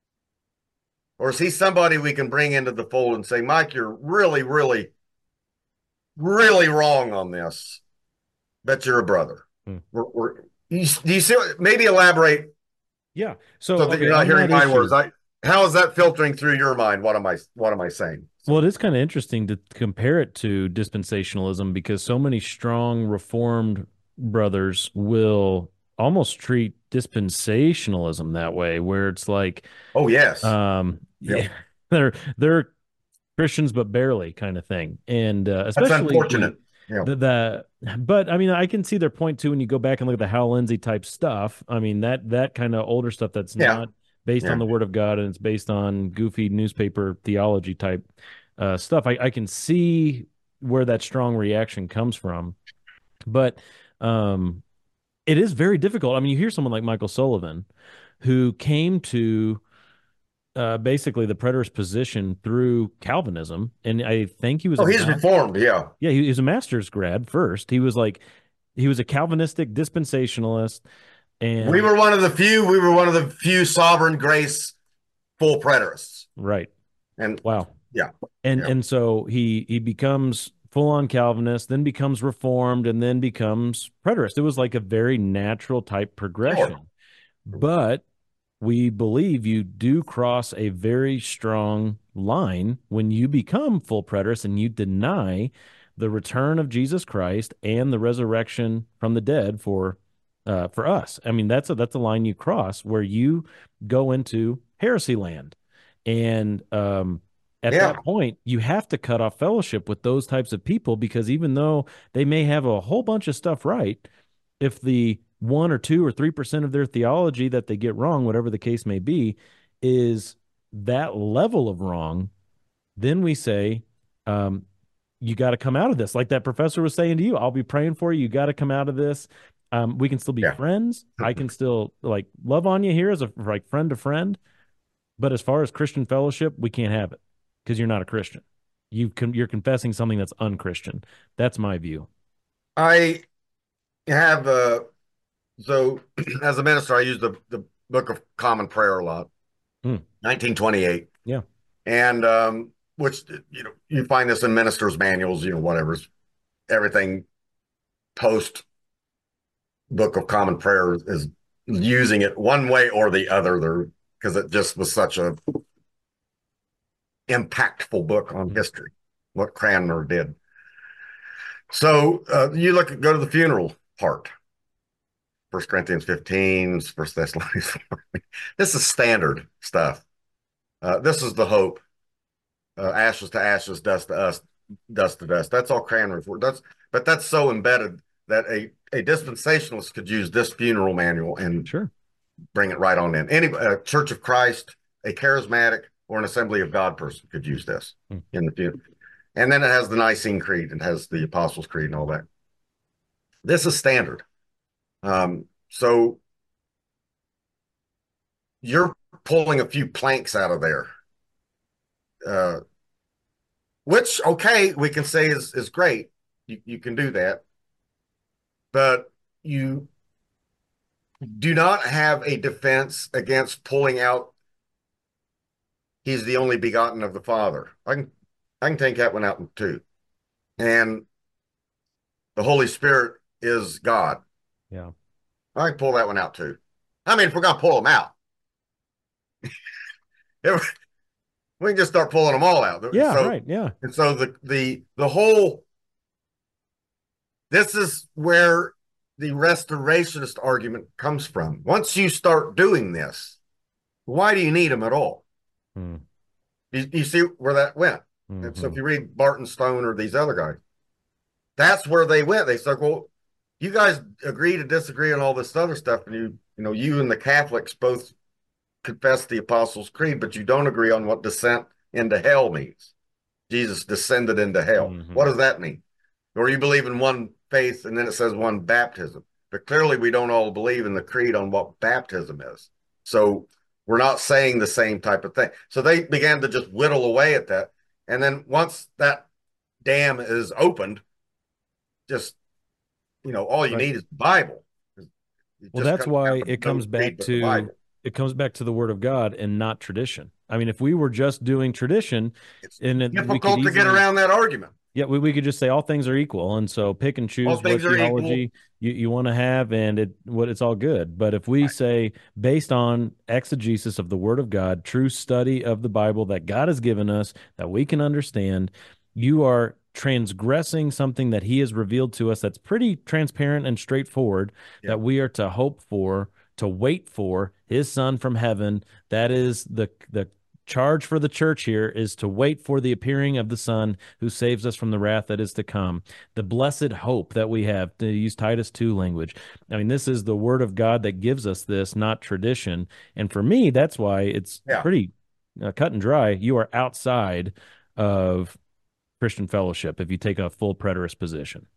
Or is he somebody we can bring into the fold and say, Mike, you're really, really, really wrong on this, but you're a brother. Do you see? Maybe elaborate. Yeah. So that you're not hearing my words. How is that filtering through your mind? What am I saying? Well, it is kind of interesting to compare it to dispensationalism because so many strong Reformed brothers will almost treat dispensationalism that way, where it's like, oh yes, yeah, they're Christians but barely kind of thing, and especially that's unfortunate. But I mean, I can see their point too when you go back and look at the Hal Lindsey type stuff. I mean, that kind of older stuff that's not based on the Word of God and it's based on goofy newspaper theology type stuff. I can see where that strong reaction comes from, but it is very difficult. I mean, you hear someone like Michael Sullivan, who came to basically the preterist position through Calvinism, and I think he was. Oh, he's Reformed, yeah. Yeah, he was a master's grad first. He was a Calvinistic dispensationalist, and we were one of the few sovereign grace full preterists. Right. And wow. Yeah. And so he becomes full-on Calvinist, then becomes Reformed, and then becomes preterist. It was like a very natural type progression. Sure. But we believe you do cross a very strong line when you become full preterist and you deny the return of Jesus Christ and the resurrection from the dead for us. I mean, that's a line you cross where you go into heresy land. And at that point, you have to cut off fellowship with those types of people, because even though they may have a whole bunch of stuff right, if the 1 or 2 or 3% of their theology that they get wrong, whatever the case may be, is that level of wrong, then we say, you got to come out of this. Like that professor was saying to you, I'll be praying for you. You got to come out of this. We can still be friends. I can still love on you here as a friend to friend. But as far as Christian fellowship, we can't have it because you're not a Christian. You're confessing something that's unchristian. That's my view. I have so as a minister, I use the Book of Common Prayer a lot. 1928. Yeah. And which you find this in ministers' manuals, whatever's everything post Book of Common Prayer is using it one way or the other there, because it just was such a impactful book on history, what Cranmer did. So go to the funeral part. 1 Corinthians 15, 1 Thessalonians 4. This is standard stuff. This is the hope. Ashes to ashes, dust to us, dust to dust. That's all Cranmer for. But that's so embedded that a dispensationalist could use this funeral manual and bring it right on in. Any Church of Christ, a charismatic, or an Assembly of God person could use this in the funeral. And then it has the Nicene Creed, it has the Apostles' Creed and all that. This is standard. So you're pulling a few planks out of there, which, okay, we can say is great. You can do that, but you do not have a defense against pulling out he's the only begotten of the Father. I can take that one out too. And the Holy Spirit is God. Yeah. I can pull that one out too. I mean, if we're going to pull them out, we can just start pulling them all out. Yeah, right. Yeah. And so the whole, this is where the restorationist argument comes from. Once you start doing this, why do you need them at all? You see where that went. And so if you read Barton Stone or these other guys, that's where they went. They said, well, you guys agree to disagree on all this other stuff, and you and the Catholics both confess the Apostles' Creed, but you don't agree on what descent into hell means. Jesus descended into hell. What does that mean? Or you believe in one faith and then it says one baptism. But clearly we don't all believe in the creed on what baptism is. So we're not saying the same type of thing. So they began to just whittle away at that. And then once that dam is opened, just, all you need is the Bible. Well, that's why it comes back to the Word of God and not tradition. I mean, if we were just doing tradition, it's difficult to get around that argument. Yeah, we could just say all things are equal, and so pick and choose what theology you want to have, and it's all good. But if we say, based on exegesis of the Word of God, true study of the Bible that God has given us, that we can understand, you are transgressing something that He has revealed to us that's pretty transparent and straightforward, that we are to hope for, to wait for His Son from heaven. That is the charge for the church here, is to wait for the appearing of the Son who saves us from the wrath that is to come. The blessed hope that we have, to use Titus 2 language. I mean, this is the Word of God that gives us this, not tradition. And for me, that's why it's pretty cut and dry. You are outside of Christian fellowship if you take a full preterist position.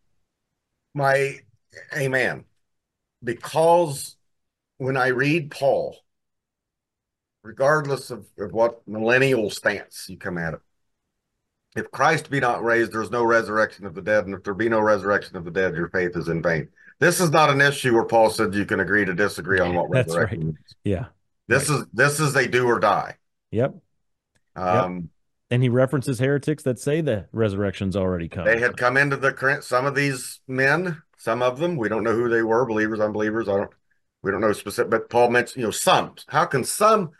Amen. Because when I read Paul, regardless of what millennial stance you come at it, if Christ be not raised, there's no resurrection of the dead, and if there be no resurrection of the dead, your faith is in vain. This is not an issue where Paul said you can agree to disagree on what resurrection is. Yeah. This is a do or die. Yep. And he references heretics that say the resurrection's already come. They had come into the current, some of these men, some of them, we don't know who they were, believers, unbelievers, we don't know specific, but Paul mentioned, some. How can some?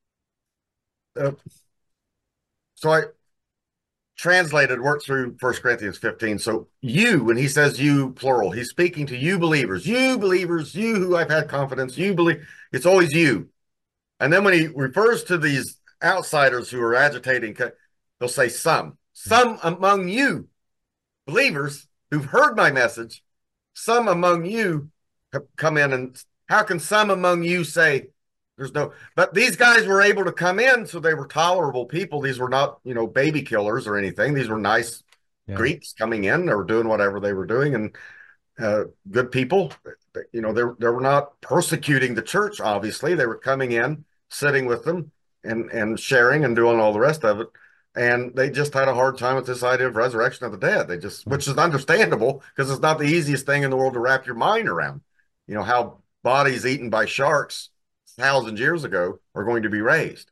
So I worked through 1 Corinthians 15. So you, when he says you, plural, he's speaking to you believers, you who I've had confidence, you believe, it's always you. And then when he refers to these outsiders who are agitating, he'll say some among you believers who've heard my message, some among you have come in, and how can some among you say there's no, but these guys were able to come in, so they were tolerable people. These were not, baby killers or anything. These were nice Greeks coming in. They were doing whatever they were doing, and good people. They were not persecuting the church, obviously. They were coming in, sitting with them, and sharing and doing all the rest of it. And they just had a hard time with this idea of resurrection of the dead. Which is understandable, because it's not the easiest thing in the world to wrap your mind around. How bodies eaten by sharks thousands of years ago are going to be raised.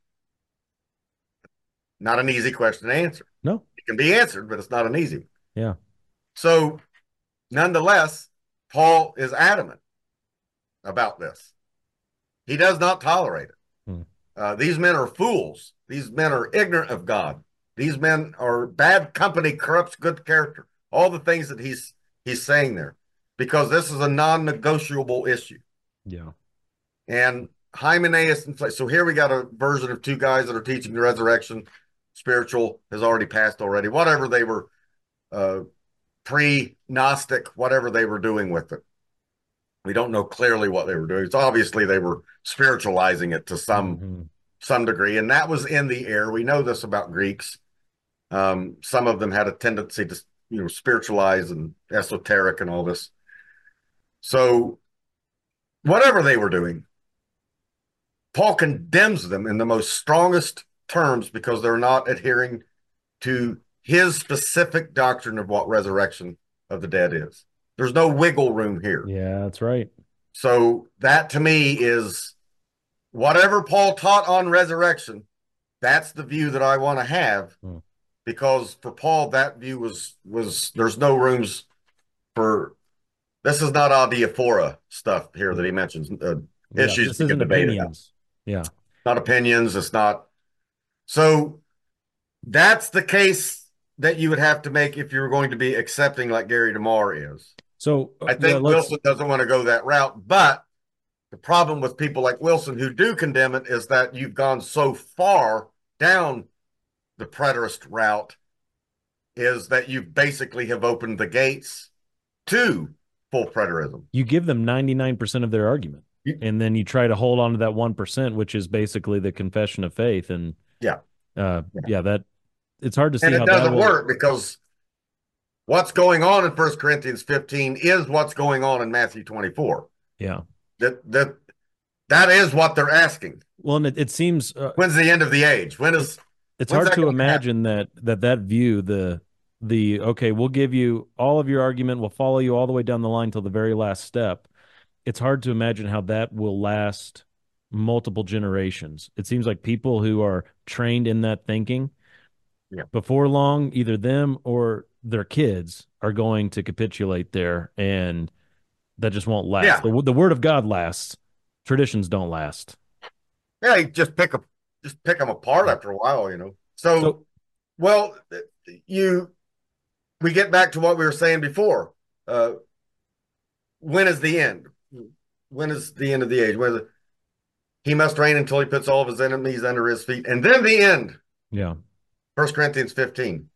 Not an easy question to answer. No. It can be answered, but it's not an easy one. Yeah. So nonetheless, Paul is adamant about this. He does not tolerate it. These men are fools. These men are ignorant of God. These men are bad company, corrupts good character. All the things that he's saying there, because this is a non-negotiable issue. Yeah. And Hymenaeus and so here we got a version of two guys that are teaching the resurrection. Spiritual has already passed already. Whatever they were, pre-Gnostic, whatever they were doing with it. We don't know clearly what they were doing. It's obviously they were spiritualizing it to some degree, and that was in the air. We know this about Greeks. Some of them had a tendency to spiritualize and esoteric and all this. So whatever they were doing, Paul condemns them in the most strongest terms because they're not adhering to his specific doctrine of what resurrection of the dead is. There's no wiggle room here. Yeah, that's right. So that to me is whatever Paul taught on resurrection, that's the view that I want to have, because for Paul, that view was there's no rooms for, this is not adiaphora stuff here that he mentions, issues this isn't opinions. Yeah. Not opinions. It's not. So that's the case that you would have to make if you were going to be accepting like Gary DeMar is. So I think Wilson doesn't want to go that route, but the problem with people like Wilson who do condemn it is that you've gone so far down the preterist route is that you basically have opened the gates to full preterism. You give them 99% of their argument, and then you try to hold on to that 1%, which is basically the confession of faith. And that it's hard to see. And how it doesn't work because what's going on in 1 Corinthians 15 is what's going on in Matthew 24. Yeah. That is what they're asking. Well, and it seems when's the end of the age? It's hard to imagine that view, the okay, we'll give you all of your argument, we'll follow you all the way down the line till the very last step. It's hard to imagine how that will last multiple generations. It seems like people who are trained in that thinking, before long, either them or their kids are going to capitulate there, and that just won't last. Yeah. The word of God lasts. Traditions don't last. Yeah, you just pick them apart after a while, So we get back to what we were saying before. When is the end? When is the end of the age? He must reign until he puts all of his enemies under his feet, and then the end. Yeah. 1 Corinthians 15.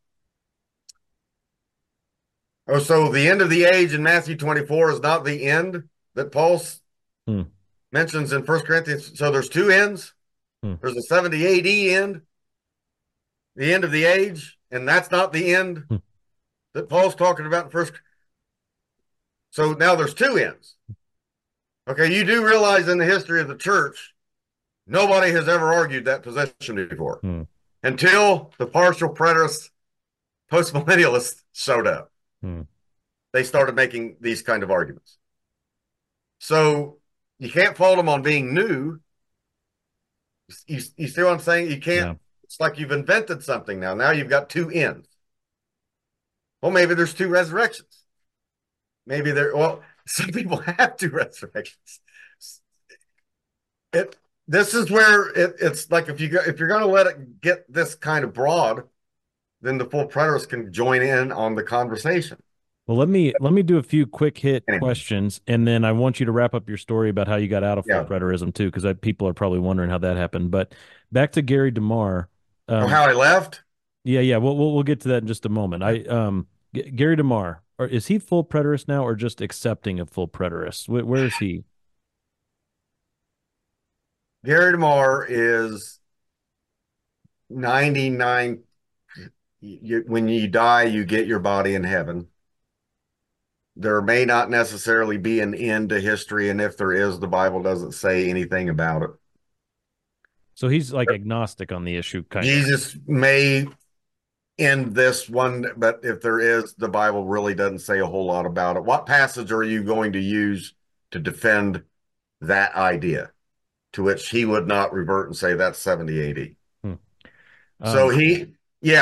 Oh, so the end of the age in Matthew 24 is not the end that Paul mentions in 1 Corinthians. So there's two ends. There's a 70 AD end, the end of the age, and that's not the end that Paul's talking about in first. So now there's two ends. Okay, you do realize in the history of the church, nobody has ever argued that position before until the partial preterist postmillennialists showed up. They started making these kind of arguments. So you can't fault them on being new. You see what I'm saying? You can't. Yeah. It's like you've invented something now. Now you've got two ends. Well, maybe there's two resurrections. Maybe some people have two resurrections. This is where it's like if you're going to let it get this kind of broad, then the full preterists can join in on the conversation. Well, let me do a few quick hit questions, and then I want you to wrap up your story about how you got out of full preterism too, because people are probably wondering how that happened. But back to Gary DeMar. How I left? Yeah. We'll get to that in just a moment. Gary DeMar, is he full preterist now, or just accepting of full preterists? Where is he? Gary DeMar is 99. When you die, you get your body in heaven. There may not necessarily be an end to history, and if there is, the Bible doesn't say anything about it. So he's like agnostic on the issue, kind of. Jesus may end this one, but if there is, the Bible really doesn't say a whole lot about it. What passage are you going to use to defend that idea? To which he would not revert and say that's 70 AD. So an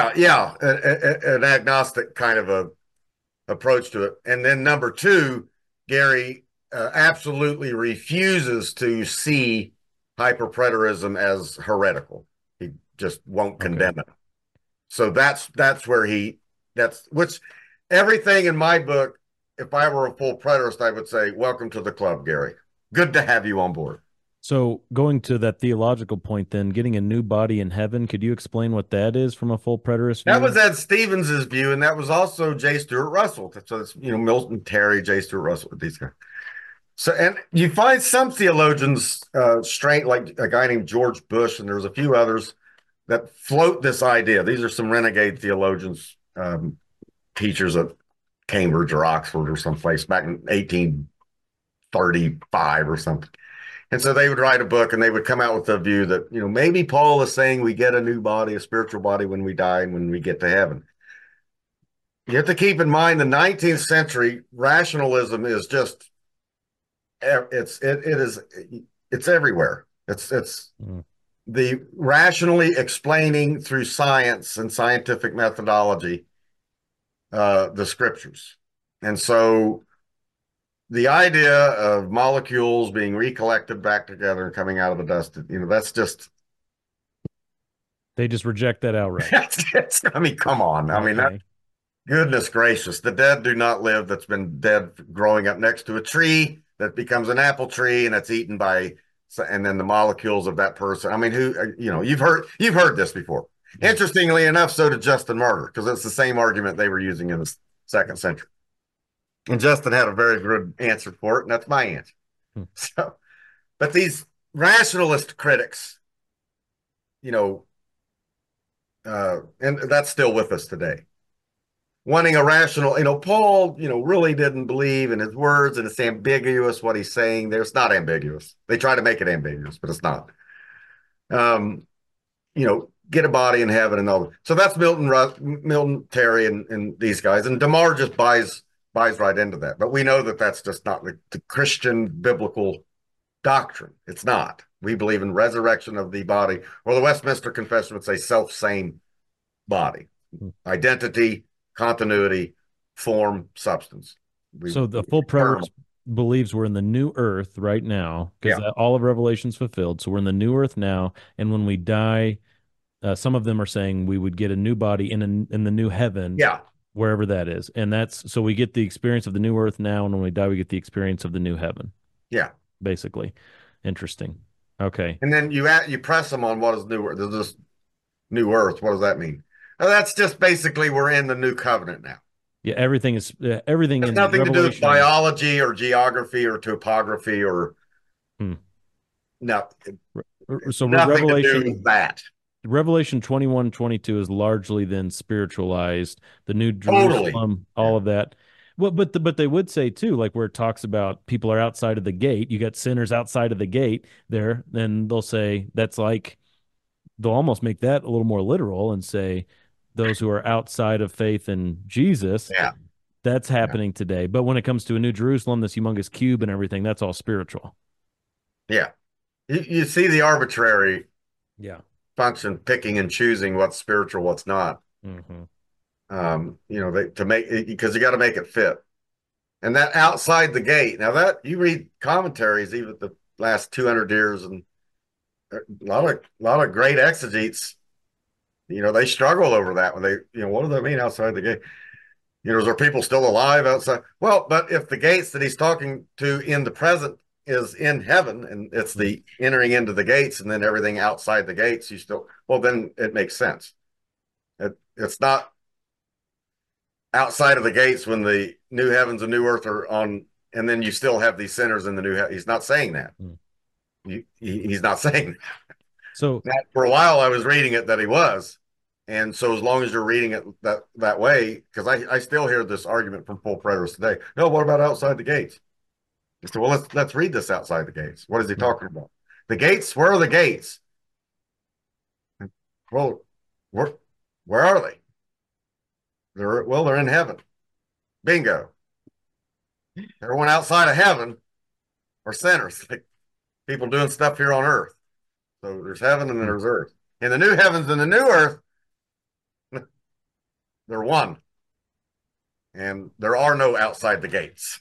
agnostic kind of a approach to it. And then number two, Gary absolutely refuses to see hyperpreterism as heretical. He just won't condemn it. So that's where which everything in my book, if I were a full preterist, I would say, welcome to the club, Gary. Good to have you on board. So going to that theological point then, getting a new body in heaven, could you explain what that is from a full preterist view? That was Ed Stevens' view, and that was also J. Stuart Russell. So it's, Milton Terry, J. Stuart Russell, these guys. So, and you find some theologians straight, like a guy named George Bush, and there's a few others that float this idea. These are some renegade theologians, teachers at Cambridge or Oxford or someplace back in 1835 or something. And so they would write a book and they would come out with the view that, you know, maybe Paul is saying we get a new body, a spiritual body when we die and when we get to heaven. You have to keep in mind the 19th century rationalism is just it's everywhere. It's the rationally explaining through science and scientific methodology the scriptures. And so the idea of molecules being recollected back together and coming out of the dust, you know, that's just they just reject that outright. I mean, come on. I mean, that, goodness gracious, the dead do not live. That's been dead growing up next to a tree that becomes an apple tree and that's eaten by, and then the molecules of that person. I mean, who, you know, you've heard this before. Interestingly enough, so did Justin Martyr, because it's the same argument they were using in the 2nd century. And Justin had a very good answer for it, and that's my answer. So, but these rationalist critics, you know, and that's still with us today, wanting a rational, you know, Paul, you know, really didn't believe in his words, and it's ambiguous what he's saying there. It's not ambiguous. They try to make it ambiguous, but it's not. You know, get a body in heaven and all. So that's Milton Terry and these guys, and DeMar just buys right into that. But we know that that's just not the Christian biblical doctrine. It's not. We believe in resurrection of the body, or the Westminster Confession would say self-same body, identity, continuity, form, substance. So the full preterist believes we're in the new earth right now, because all of Revelation's fulfilled. So we're in the new earth now, and when we die, some of them are saying we would get a new body in the new heaven. Yeah. Wherever that is. And that's, so we get the experience of the new earth now, and when we die, we get the experience of the new heaven. Yeah. Basically. Interesting. Okay. And then you press them on what is new earth. There's this new earth. What does that mean? Well, that's just basically we're in the new covenant now. Yeah, everything is everything. It's nothing to do with biology or geography or topography or no. So nothing to do with that. Revelation 21-22 is largely then spiritualized, the new Jerusalem, all of that. Well, but they would say too, like where it talks about people are outside of the gate, you got sinners outside of the gate there, then they'll say that's like, they'll almost make that a little more literal and say those who are outside of faith in Jesus, that's happening today. But when it comes to a new Jerusalem, this humongous cube and everything, that's all spiritual. Yeah. You see the arbitrary function, picking and choosing what's spiritual, what's not. You know, to make it, because you got to make it fit. And that outside the gate, now that you read commentaries, even the last 200 years, and a lot of great exegetes, you know, they struggle over that when they, you know, what does that mean outside the gate? You know, is there people still alive outside? Well, but if the gates that he's talking to in the present is in heaven, and it's the entering into the gates, and then everything outside the gates, you still, well, then it makes sense. It's not outside of the gates when the new heavens and new earth are on, and then you still have these sinners in the new heaven. He's not saying that. He's not saying that. So for a while I was reading it that he was. And so as long as you're reading it that way, because I still hear this argument from full preterists today. No, what about outside the gates? I said, well, let's read this outside the gates. What is he talking about? The gates, where are the gates? Well, where are they? They're in heaven. Bingo. Everyone outside of heaven are sinners, like people doing stuff here on earth. So there's heaven and there's earth. In the new heavens and the new earth, they're one. And there are no outside the gates.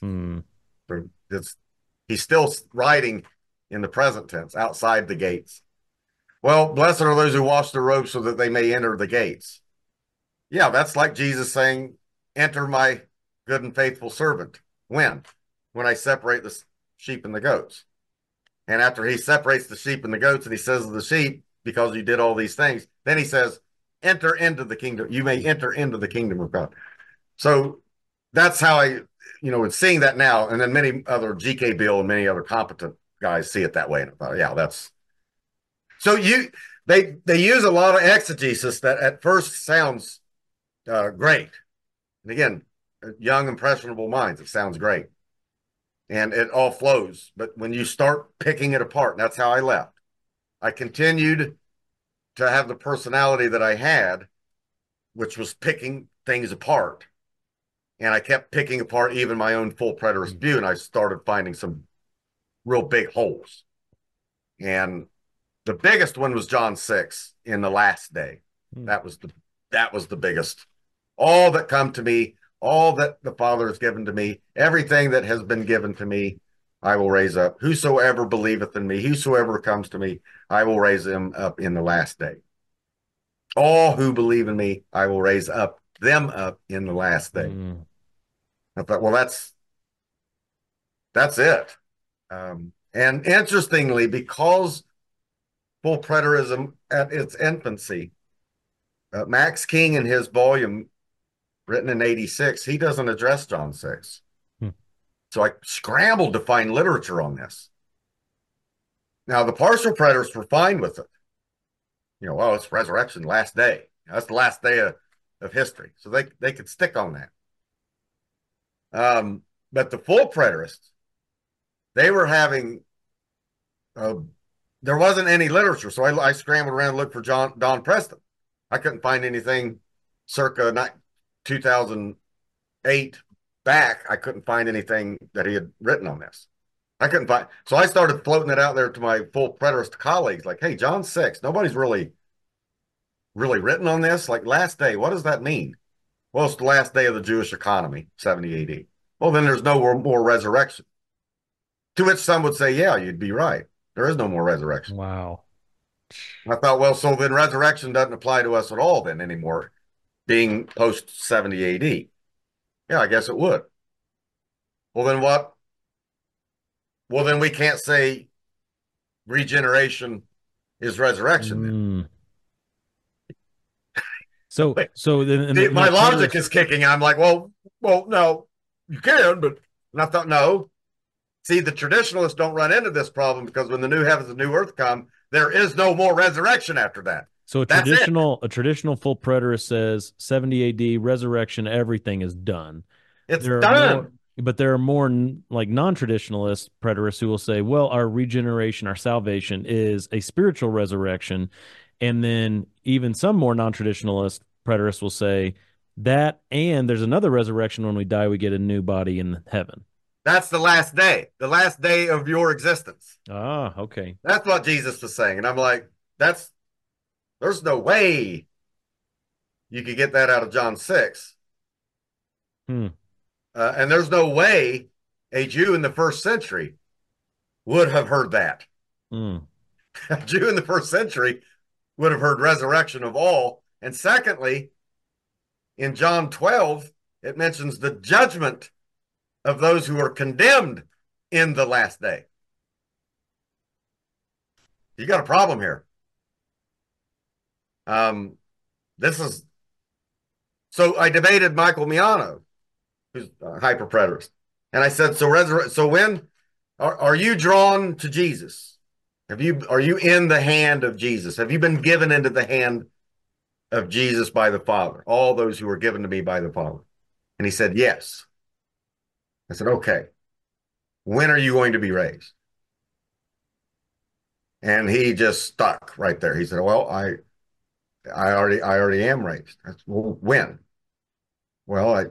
He's still writing in the present tense, outside the gates. Well, blessed are those who wash their robes so that they may enter the gates. Yeah, that's like Jesus saying, enter my good and faithful servant. When? When I separate the sheep and the goats. And after he separates the sheep and the goats, and he says to the sheep, because you did all these things, then he says, enter into the kingdom. You may enter into the kingdom of God. So that's how I, seeing that now, and then many other G.K. Bill and many other competent guys see it that way. And I thought, yeah, that's so they use a lot of exegesis that at first sounds great. And again, young, impressionable minds, it sounds great. and it all flows. But when you start picking it apart, and that's how I left. I continued to have the personality that I had, which was picking things apart. And I kept picking apart even my own full preterist view, and I started finding some real big holes. And the biggest one was John 6 in the last day. That was the biggest. All that come to me, all that the Father has given to me, everything that has been given to me, I will raise up. Whosoever believeth in me, whosoever comes to me, I will raise him up in the last day. All who believe in me, I will raise them up in the last day. I thought, well, that's it. And interestingly, because full preterism at its infancy, Max King in his volume written in 86, he doesn't address John 6. So I scrambled to find literature on this. Now, the partial preterists were fine with it. Oh, it's resurrection, last day. That's the last day of history. So they could stick on that. But the full preterists, they were having, there wasn't any literature. So I scrambled around and looked for Don Preston. I couldn't find anything circa 2008 back. I couldn't find anything that he had written on this. I couldn't find. So I started floating it out there to my full preterist colleagues, like, hey, John 6, nobody's really written on this. Like, last day, what does that mean? Well, it's the last day of the Jewish economy, 70 AD. Well, then there's no more resurrection. To which some would say, yeah, you'd be right. There is no more resurrection. Wow. I thought, well, so then resurrection doesn't apply to us at all then anymore, being post 70 AD. Yeah, I guess it would. Well, then what? Well, then we can't say regeneration is reresurrection. So then my logic is kicking. I'm like, well, no, you can, but and I thought, no. See, the traditionalists don't run into this problem because when the new heavens and new earth come, there is no more resurrection after that. So a traditional full preterist says 70 AD resurrection, everything is done. It's done. But there are more like non-traditionalist preterists who will say, well, our regeneration, our salvation is a spiritual resurrection. And then even some more non-traditionalist preterists will say that, and there's another resurrection when we die, we get a new body in heaven. That's the last day of your existence. Ah, okay. That's what Jesus was saying. And I'm like, there's no way you could get that out of John 6. And there's no way a Jew in the first century would have heard that. A Jew in the first century would have heard resurrection of all. And secondly, in John 12, it mentions the judgment of those who are condemned in the last day. You got a problem here. So I debated Michael Miano, who's a hyper preterist, and I said, so when are you drawn to Jesus? Are you in the hand of Jesus? Have you been given into the hand of Jesus by the Father? All those who were given to me by the Father. And he said, yes. I said, okay. When are you going to be raised? And he just stuck right there. He said, well, I already am raised. I said, well, when? Well,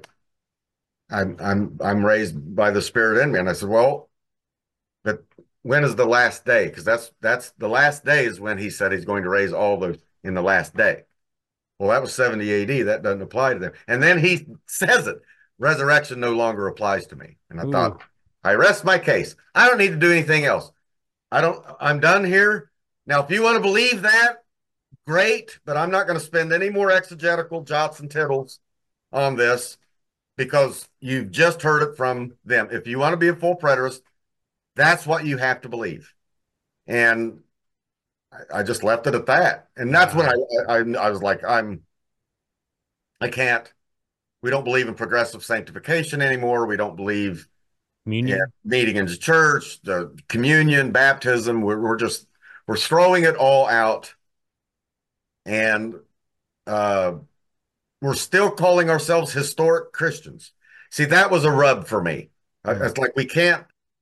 I'm raised by the Spirit in me. And I said, well, but when is the last day? Because that's the last day is when he said he's going to raise all those in the last day. Well, that was 70 AD. That doesn't apply to them. And then he says it. Resurrection no longer applies to me. And I thought, I rest my case. I don't need to do anything else. I'm done here. Now, if you want to believe that, great, but I'm not going to spend any more exegetical jots and tittles on this because you've just heard it from them. If you want to be a full preterist, that's what you have to believe. And I just left it at that. And that's when I was like, I can't. We don't believe in progressive sanctification anymore. We don't believe in meeting in the church, the communion, baptism. We're throwing it all out. And we're still calling ourselves historic Christians. See, that was a rub for me. It's like we can't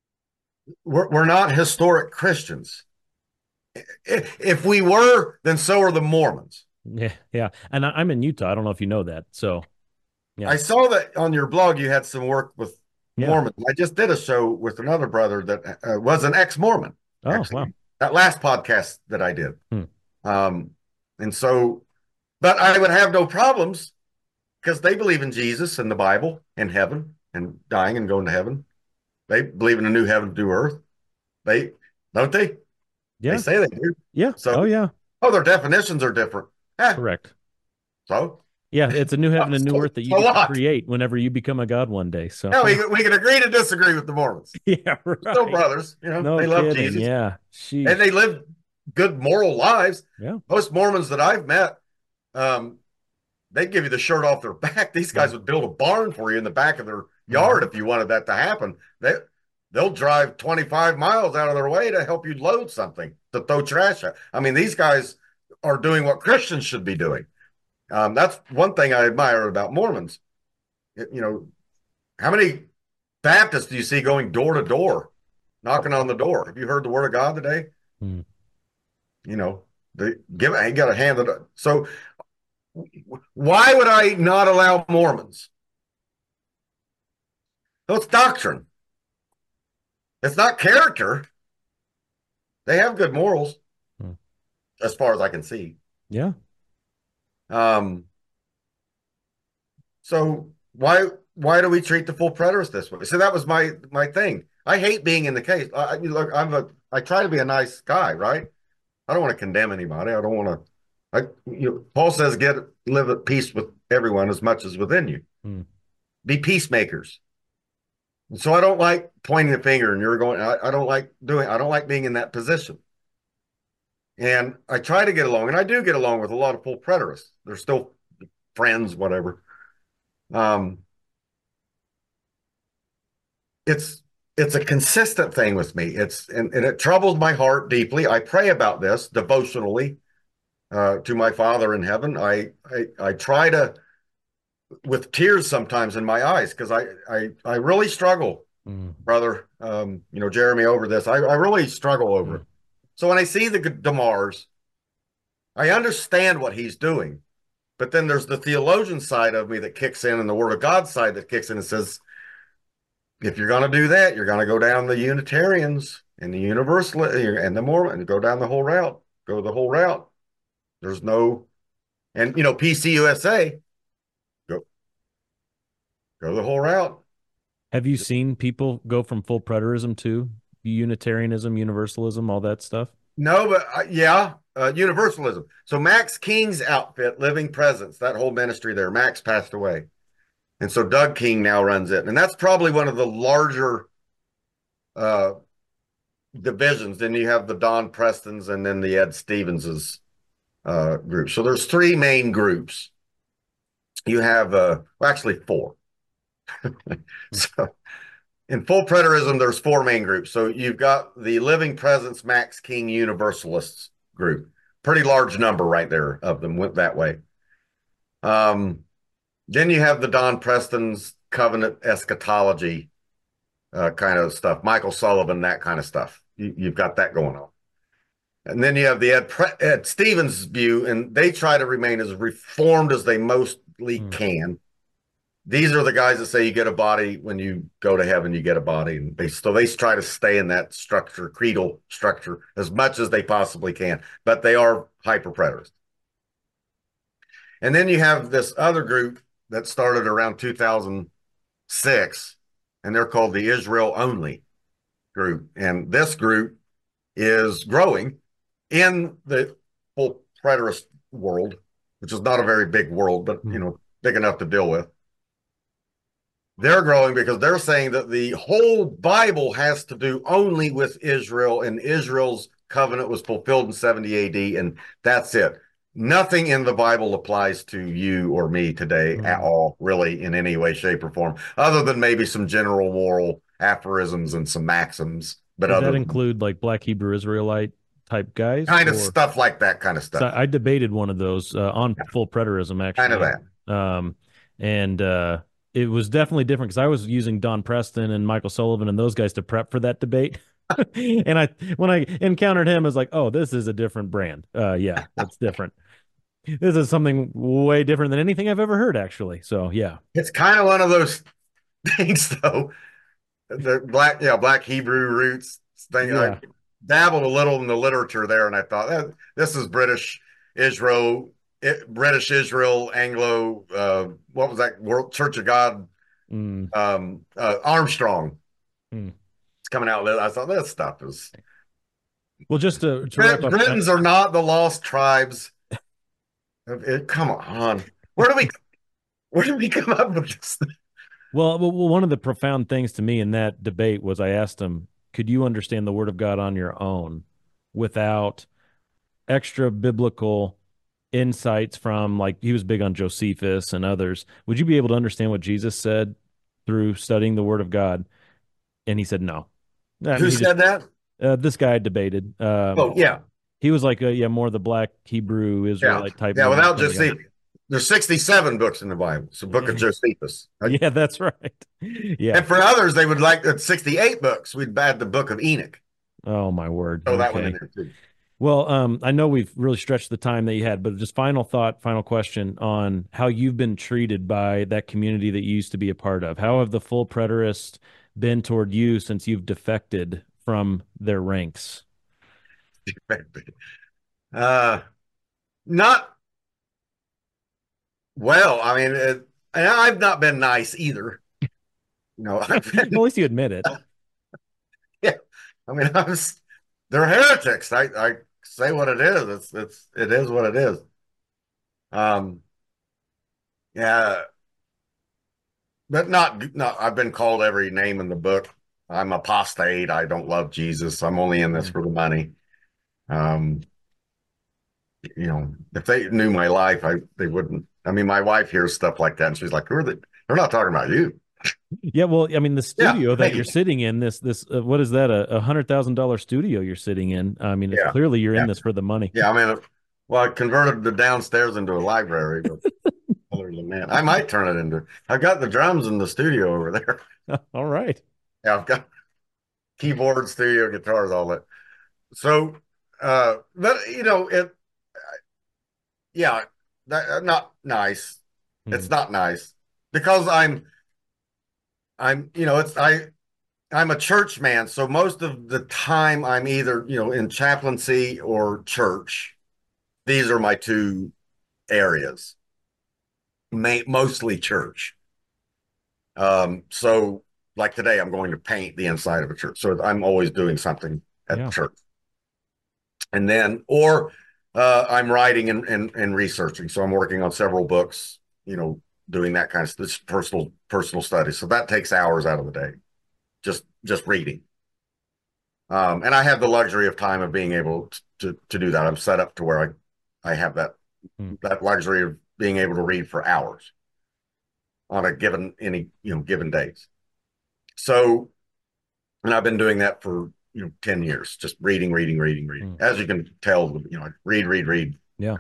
We're not historic Christians. If we were, then so are the Mormons. Yeah, yeah. And I'm in Utah. I don't know if you know that. So, yeah. I saw that on your blog you had some work with Yeah. Mormons. I just did a show with another brother that was an ex-Mormon. Oh, actually. wow. That last podcast that I did. Hmm. And so, but I would have no problems because they believe in Jesus and the Bible and heaven and dying and going to heaven. They believe in a new heaven, new earth. They don't they? Yeah. They say they do. Yeah. So, oh, yeah. Oh, their definitions are different. Correct. So, yeah, it's a new heaven and new So- earth that you so get to what? create whenever you become a god one day. So, yeah, we can agree to disagree with the Mormons. yeah, right. Still brothers, you know, No they love kidding. Jesus. Yeah. And they live good moral lives. Yeah. Most Mormons that I've met, they'd give you the shirt off their back. These guys would build a barn for you in the back of their yard if you wanted that to happen. They'll drive 25 miles out of their way to help you load something, to throw trash out. I mean, these guys are doing what Christians should be doing. That's one thing I admire about Mormons. You know, how many Baptists do you see going door to door, knocking on the door? Have you heard the word of God today? Hmm. You know, they give it, you got to hand it. So why would I not allow Mormons? So it's doctrine. It's not character. They have good morals, as far as I can see. Yeah. So why do we treat the full preterist this way? So that was my thing. I hate being in the case. Look, I try to be a nice guy, right? I don't want to condemn anybody. I don't want to. Paul says, live at peace with everyone as much as within you. Be peacemakers. And so I don't like pointing the finger and you're going. I don't like being in that position. And I try to get along, and I do get along with a lot of full preterists. They're still friends, whatever. It's a consistent thing with me. And it troubles my heart deeply. I pray about this devotionally to my Father in heaven. I try to, with tears sometimes in my eyes, because I really struggle, brother. Jeremy, over this. I really struggle over it. So when I see the DeMars, I understand what he's doing. But then there's the theologian side of me that kicks in, and the Word of God side that kicks in and says, if you're going to do that, you're going to go down the Unitarians and the Universalists and the Mormon, and go down the whole route. Go the whole route. There's no, and PCUSA, go the whole route. Have you seen people go from full preterism to Unitarianism, Universalism, all that stuff? No, but Universalism. So Max King's outfit, Living Presence, that whole ministry there, Max passed away. And so Doug King now runs it. And that's probably one of the larger divisions. Then you have the Don Prestons and then the Ed Stevenses group. So there's three main groups. You have, actually four. So in full preterism, there's four main groups. So you've got the Living Presence, Max King Universalists group. Pretty large number right there of them went that way. Then you have the Don Preston's covenant eschatology kind of stuff. Michael Sullivan, that kind of stuff. You've got that going on. And then you have the Ed Stevens view, and they try to remain as reformed as they mostly can. These are the guys that say you get a body when you go to heaven, you get a body. And they try to stay in that structure, creedal structure, as much as they possibly can. But they are hyper-preterist. And then you have this other group that started around 2006, and they're called the Israel Only group. And this group is growing in the full preterist world, which is not a very big world, but big enough to deal with. They're growing because they're saying that the whole Bible has to do only with Israel, and Israel's covenant was fulfilled in 70 AD, and that's it. Nothing in the Bible applies to you or me today at all, really, in any way, shape, or form, other than maybe some general moral aphorisms and some maxims. But does that include like Black Hebrew Israelite type guys? Kind of stuff like that kind of stuff. So I debated one of those on full preterism, actually. Kind of that. It was definitely different because I was using Don Preston and Michael Sullivan and those guys to prep for that debate. And when I encountered him, I was like, oh, this is a different brand. Yeah, that's different. This is something way different than anything I've ever heard, actually. So yeah. It's kind of one of those things, though. The black Hebrew roots thing. I Yeah. dabbled a little in the literature there, and I thought this is Israel, British Israel, Anglo. What was that? World Church of God. Mm, Armstrong. mm. It's coming out. I thought this stuff is. Well, just to wrap up, Britons are not the lost tribes. Come on, where do we come up with this? well, one of the profound things to me in that debate was I asked him, could you understand the Word of God on your own without extra biblical insights from, like, he was big on Josephus and others? Would you be able to understand what Jesus said through studying the Word of God? And he said no. Who said that? This guy I debated. Oh yeah, he was like more the black Hebrew Israelite type. Yeah, without Josephus. There's 67 books in the Bible. It's a book of Josephus. Yeah, that's right. Yeah. And for others, they would like 68 books. We'd add the book of Enoch. Oh, my word. Oh, that one in there too. Well, I know we've really stretched the time that you had, but just final thought, final question on how you've been treated by that community that you used to be a part of. How have the full preterists been toward you since you've defected from their ranks? Not well. I mean, and I've not been nice either. At least you admit it. Yeah, I mean, they're heretics. I say what it is. It is what it is. Yeah, but not. I've been called every name in the book. I'm apostate. I don't love Jesus. I'm only in this for the money. If they knew my life, they wouldn't. I mean, my wife hears stuff like that, and she's like, "Who are they? They're not talking about you." Yeah, well, I mean, the studio that you're sitting in, this what is that? A $100,000 studio you're sitting in. I mean, it's clearly you're in this for the money. Yeah, I mean, well, I converted the downstairs into a library, but other than that, I might turn it into. I've got the drums in the studio over there. All right. Yeah, I've got keyboard, studio, guitars, all that. So, but yeah, not nice. It's not nice because I'm a church man. So most of the time I'm either, in chaplaincy or church. These are my two areas, mostly church. So like today, I'm going to paint the inside of a church. So I'm always doing something at church. And then, or I'm writing and researching. So I'm working on several books, doing that kind of this personal study. So that takes hours out of the day, just reading. And I have the luxury of time of being able to do that. I'm set up to where I have that luxury of being able to read for hours on given days. So, and I've been doing that for 10 years, just reading. As you can tell, read. Yeah.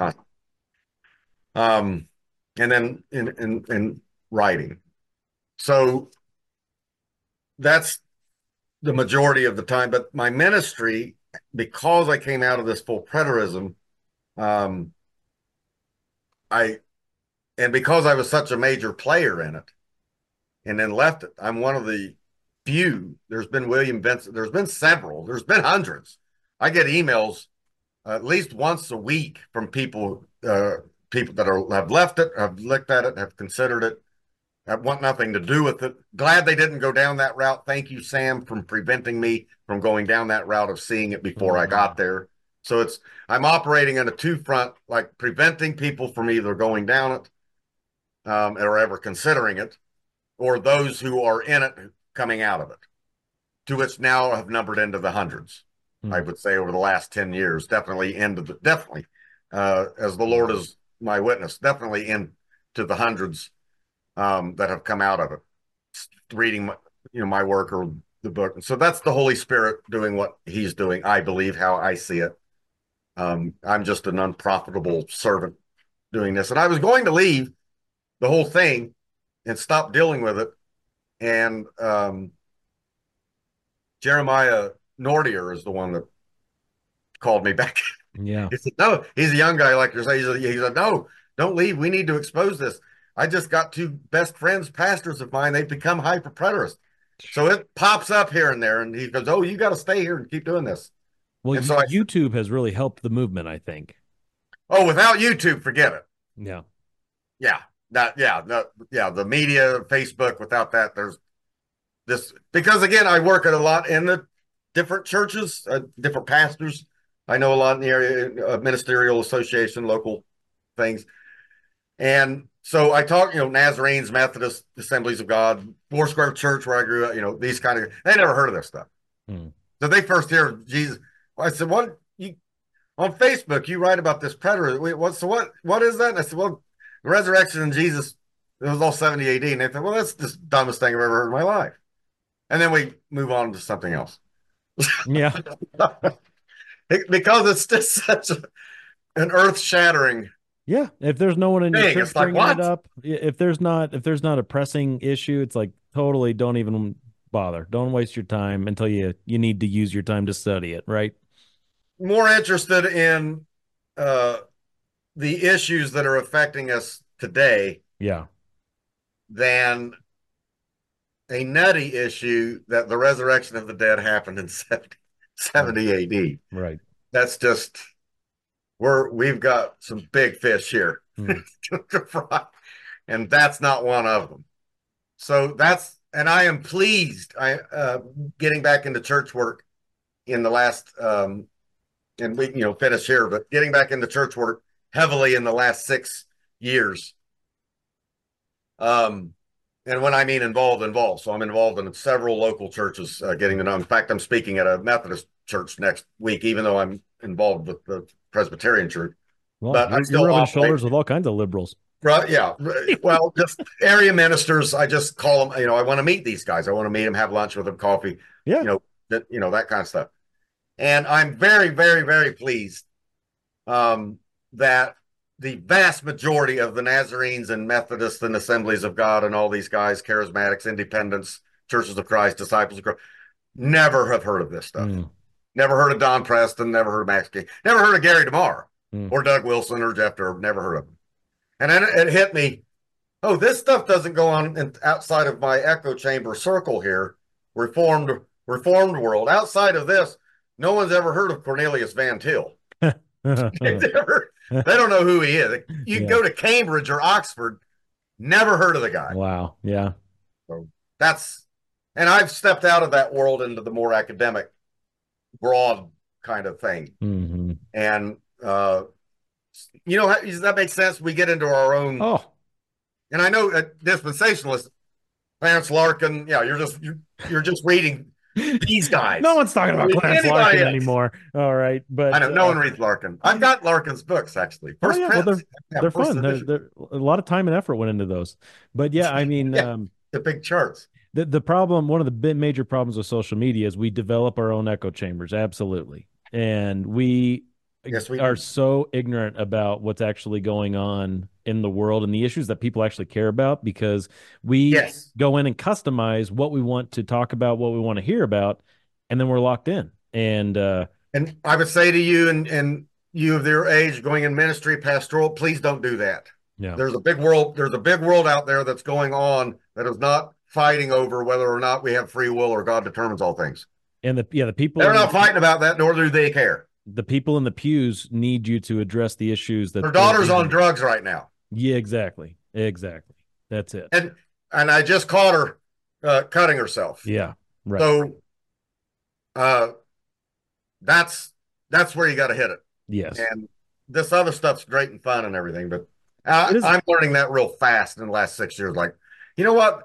And then in writing. So that's the majority of the time. But my ministry, because I came out of this full preterism, because I was such a major player in it and then left it, I'm one of the few. There's been William Vincent. There's been several. There's been hundreds. I get emails at least once a week from people that have left it, have looked at it, have considered it, have want nothing to do with it. Glad they didn't go down that route. Thank you, Sam, from preventing me from going down that route of seeing it before I got there. So I'm operating in a two-front, like preventing people from either going down it or ever considering it, or those who are in it coming out of it, to which now have numbered into the hundreds. I would say over the last 10 years, definitely as the Lord is my witness, definitely into the hundreds that have come out of it, reading my work or the book. And so that's the Holy Spirit doing what he's doing, I believe, how I see it. I'm just an unprofitable servant doing this. And I was going to leave the whole thing and stop dealing with it. And Jeremiah Nordier is the one that called me back. Yeah. He said, no, he's a young guy like yourself. He said, no, don't leave. We need to expose this. I just got two best friends, pastors of mine. They've become hyper preterists. So it pops up here and there. And he goes, oh, you got to stay here and keep doing this. Well, and so YouTube has really helped the movement, I think. Oh, without YouTube, forget it. Yeah. Yeah. The media, Facebook, without that, there's this, because again, I work at a lot in the different churches, different pastors. I know a lot in the area, ministerial association, local things. And so I talk, Nazarenes, Methodist, Assemblies of God, Foursquare Church, where I grew up, these kind of, they never heard of this stuff. So they first hear Jesus. I said, on Facebook, you write about this preterist. What is that? And I said, well, the resurrection in Jesus, it was all 70 AD. And they said, well, that's the dumbest thing I've ever heard in my life. And then we move on to something else. Yeah. Because it's just such an earth-shattering. Yeah. If there's no one in your church bringing it up, if there's not a pressing issue, it's like totally don't even bother. Don't waste your time until you need to use your time to study it, right? More interested in the issues that are affecting us today. Yeah. Than a nutty issue that the resurrection of the dead happened in 70 AD. Right. That's just, we've got some big fish here to fry, and that's not one of them. So and I am pleased. Getting back into church work in the last, and we finish here, but getting back into church work heavily in the last 6 years. And when I mean involved. So I'm involved in several local churches, getting to know. In fact, I'm speaking at a Methodist church next week, even though I'm involved with the Presbyterian church. Well, but you're rubbing shoulders with all kinds of liberals. Right? Yeah. Well, just area ministers. I just call them. I want to meet these guys. I want to meet them, have lunch with them, coffee. Yeah. That kind of stuff. And I'm very, very, very pleased that the vast majority of the Nazarenes and Methodists and Assemblies of God and all these guys, charismatics, independents, Churches of Christ, Disciples of Christ, never have heard of this stuff. Never heard of Don Preston, never heard of Max King, never heard of Gary DeMar or Doug Wilson or Jeff Durr, never heard of them. And then it hit me, oh, this stuff doesn't go on outside of my echo chamber circle here, Reformed world. Outside of this, no one's ever heard of Cornelius Van Til. They don't know who he is. You can go to Cambridge or Oxford, never heard of the guy. Wow. Yeah. So and I've stepped out of that world into the more academic, broad kind of thing. Mm-hmm. And, does that make sense? We get into our own. Oh. And I know dispensationalists, Clarence Larkin, you're just reading these guys. No one's talking about Clarence Larkin anymore. All right, but I know no one reads Larkin. I've got Larkin's books actually. They're fun. They're a lot of time and effort went into those. But yeah, I mean, the big charts. The problem, one of the major problems with social media is we develop our own echo chambers. Absolutely, and we are so ignorant about what's actually going on in the world and the issues that people actually care about, because we go in and customize what we want to talk about, what we want to hear about, and then we're locked in. And I would say to you and you of their age going in ministry, pastoral, please don't do that. Yeah. There's a big world out there that's going on that is not fighting over whether or not we have free will or God determines all things. And the people, they're not fighting about that, nor do they care. The people in the pews need you to address the issues that their daughter's on drugs right now. Yeah, exactly. That's it. And I just caught her cutting herself. Yeah, right. So that's where you got to hit it. Yes. And this other stuff's great and fun and everything, but I'm learning that real fast in the last 6 years. Like, you know what?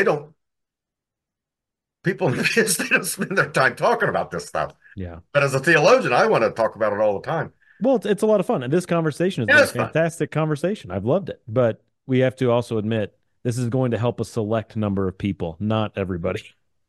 People in the pews, they don't spend their time talking about this stuff. Yeah. But as a theologian, I want to talk about it all the time. Well, it's a lot of fun. And this conversation has been a fantastic conversation. I've loved it. But we have to also admit, this is going to help a select number of people, not everybody.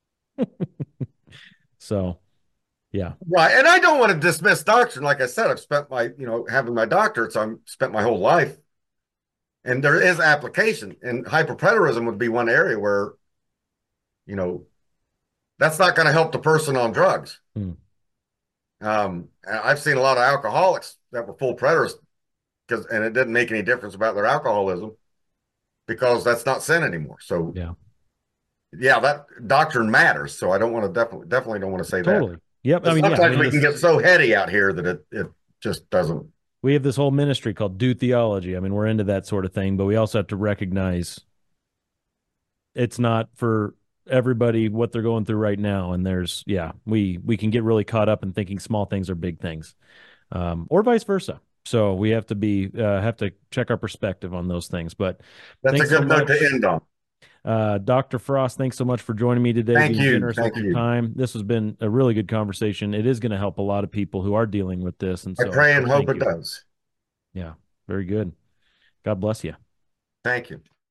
So, yeah. Right. And I don't want to dismiss doctrine. Like I said, I've spent having my doctorate, so I've spent my whole life. And there is application. And hyperpreterism would be one area where, That's not going to help the person on drugs. Hmm. I've seen a lot of alcoholics that were full preterists and it didn't make any difference about their alcoholism because that's not sin anymore. So yeah, that doctrine matters. So I don't want to definitely don't want to say Totally. that. Yep. I mean, sometimes we can get so heady out here that it just doesn't. We have this whole ministry called Do Theology. I mean, we're into that sort of thing, but we also have to recognize it's not for everybody what they're going through right now. And there's, we can get really caught up in thinking small things are big things, or vice versa. So we have to have to check our perspective on those things. But that's a good note to end on. Dr. Frost, thanks so much for joining me today. Thank you. Generous with your time. This has been a really good conversation. It is going to help a lot of people who are dealing with this. And so I pray and hope it does. Yeah, very good. God bless you. Thank you.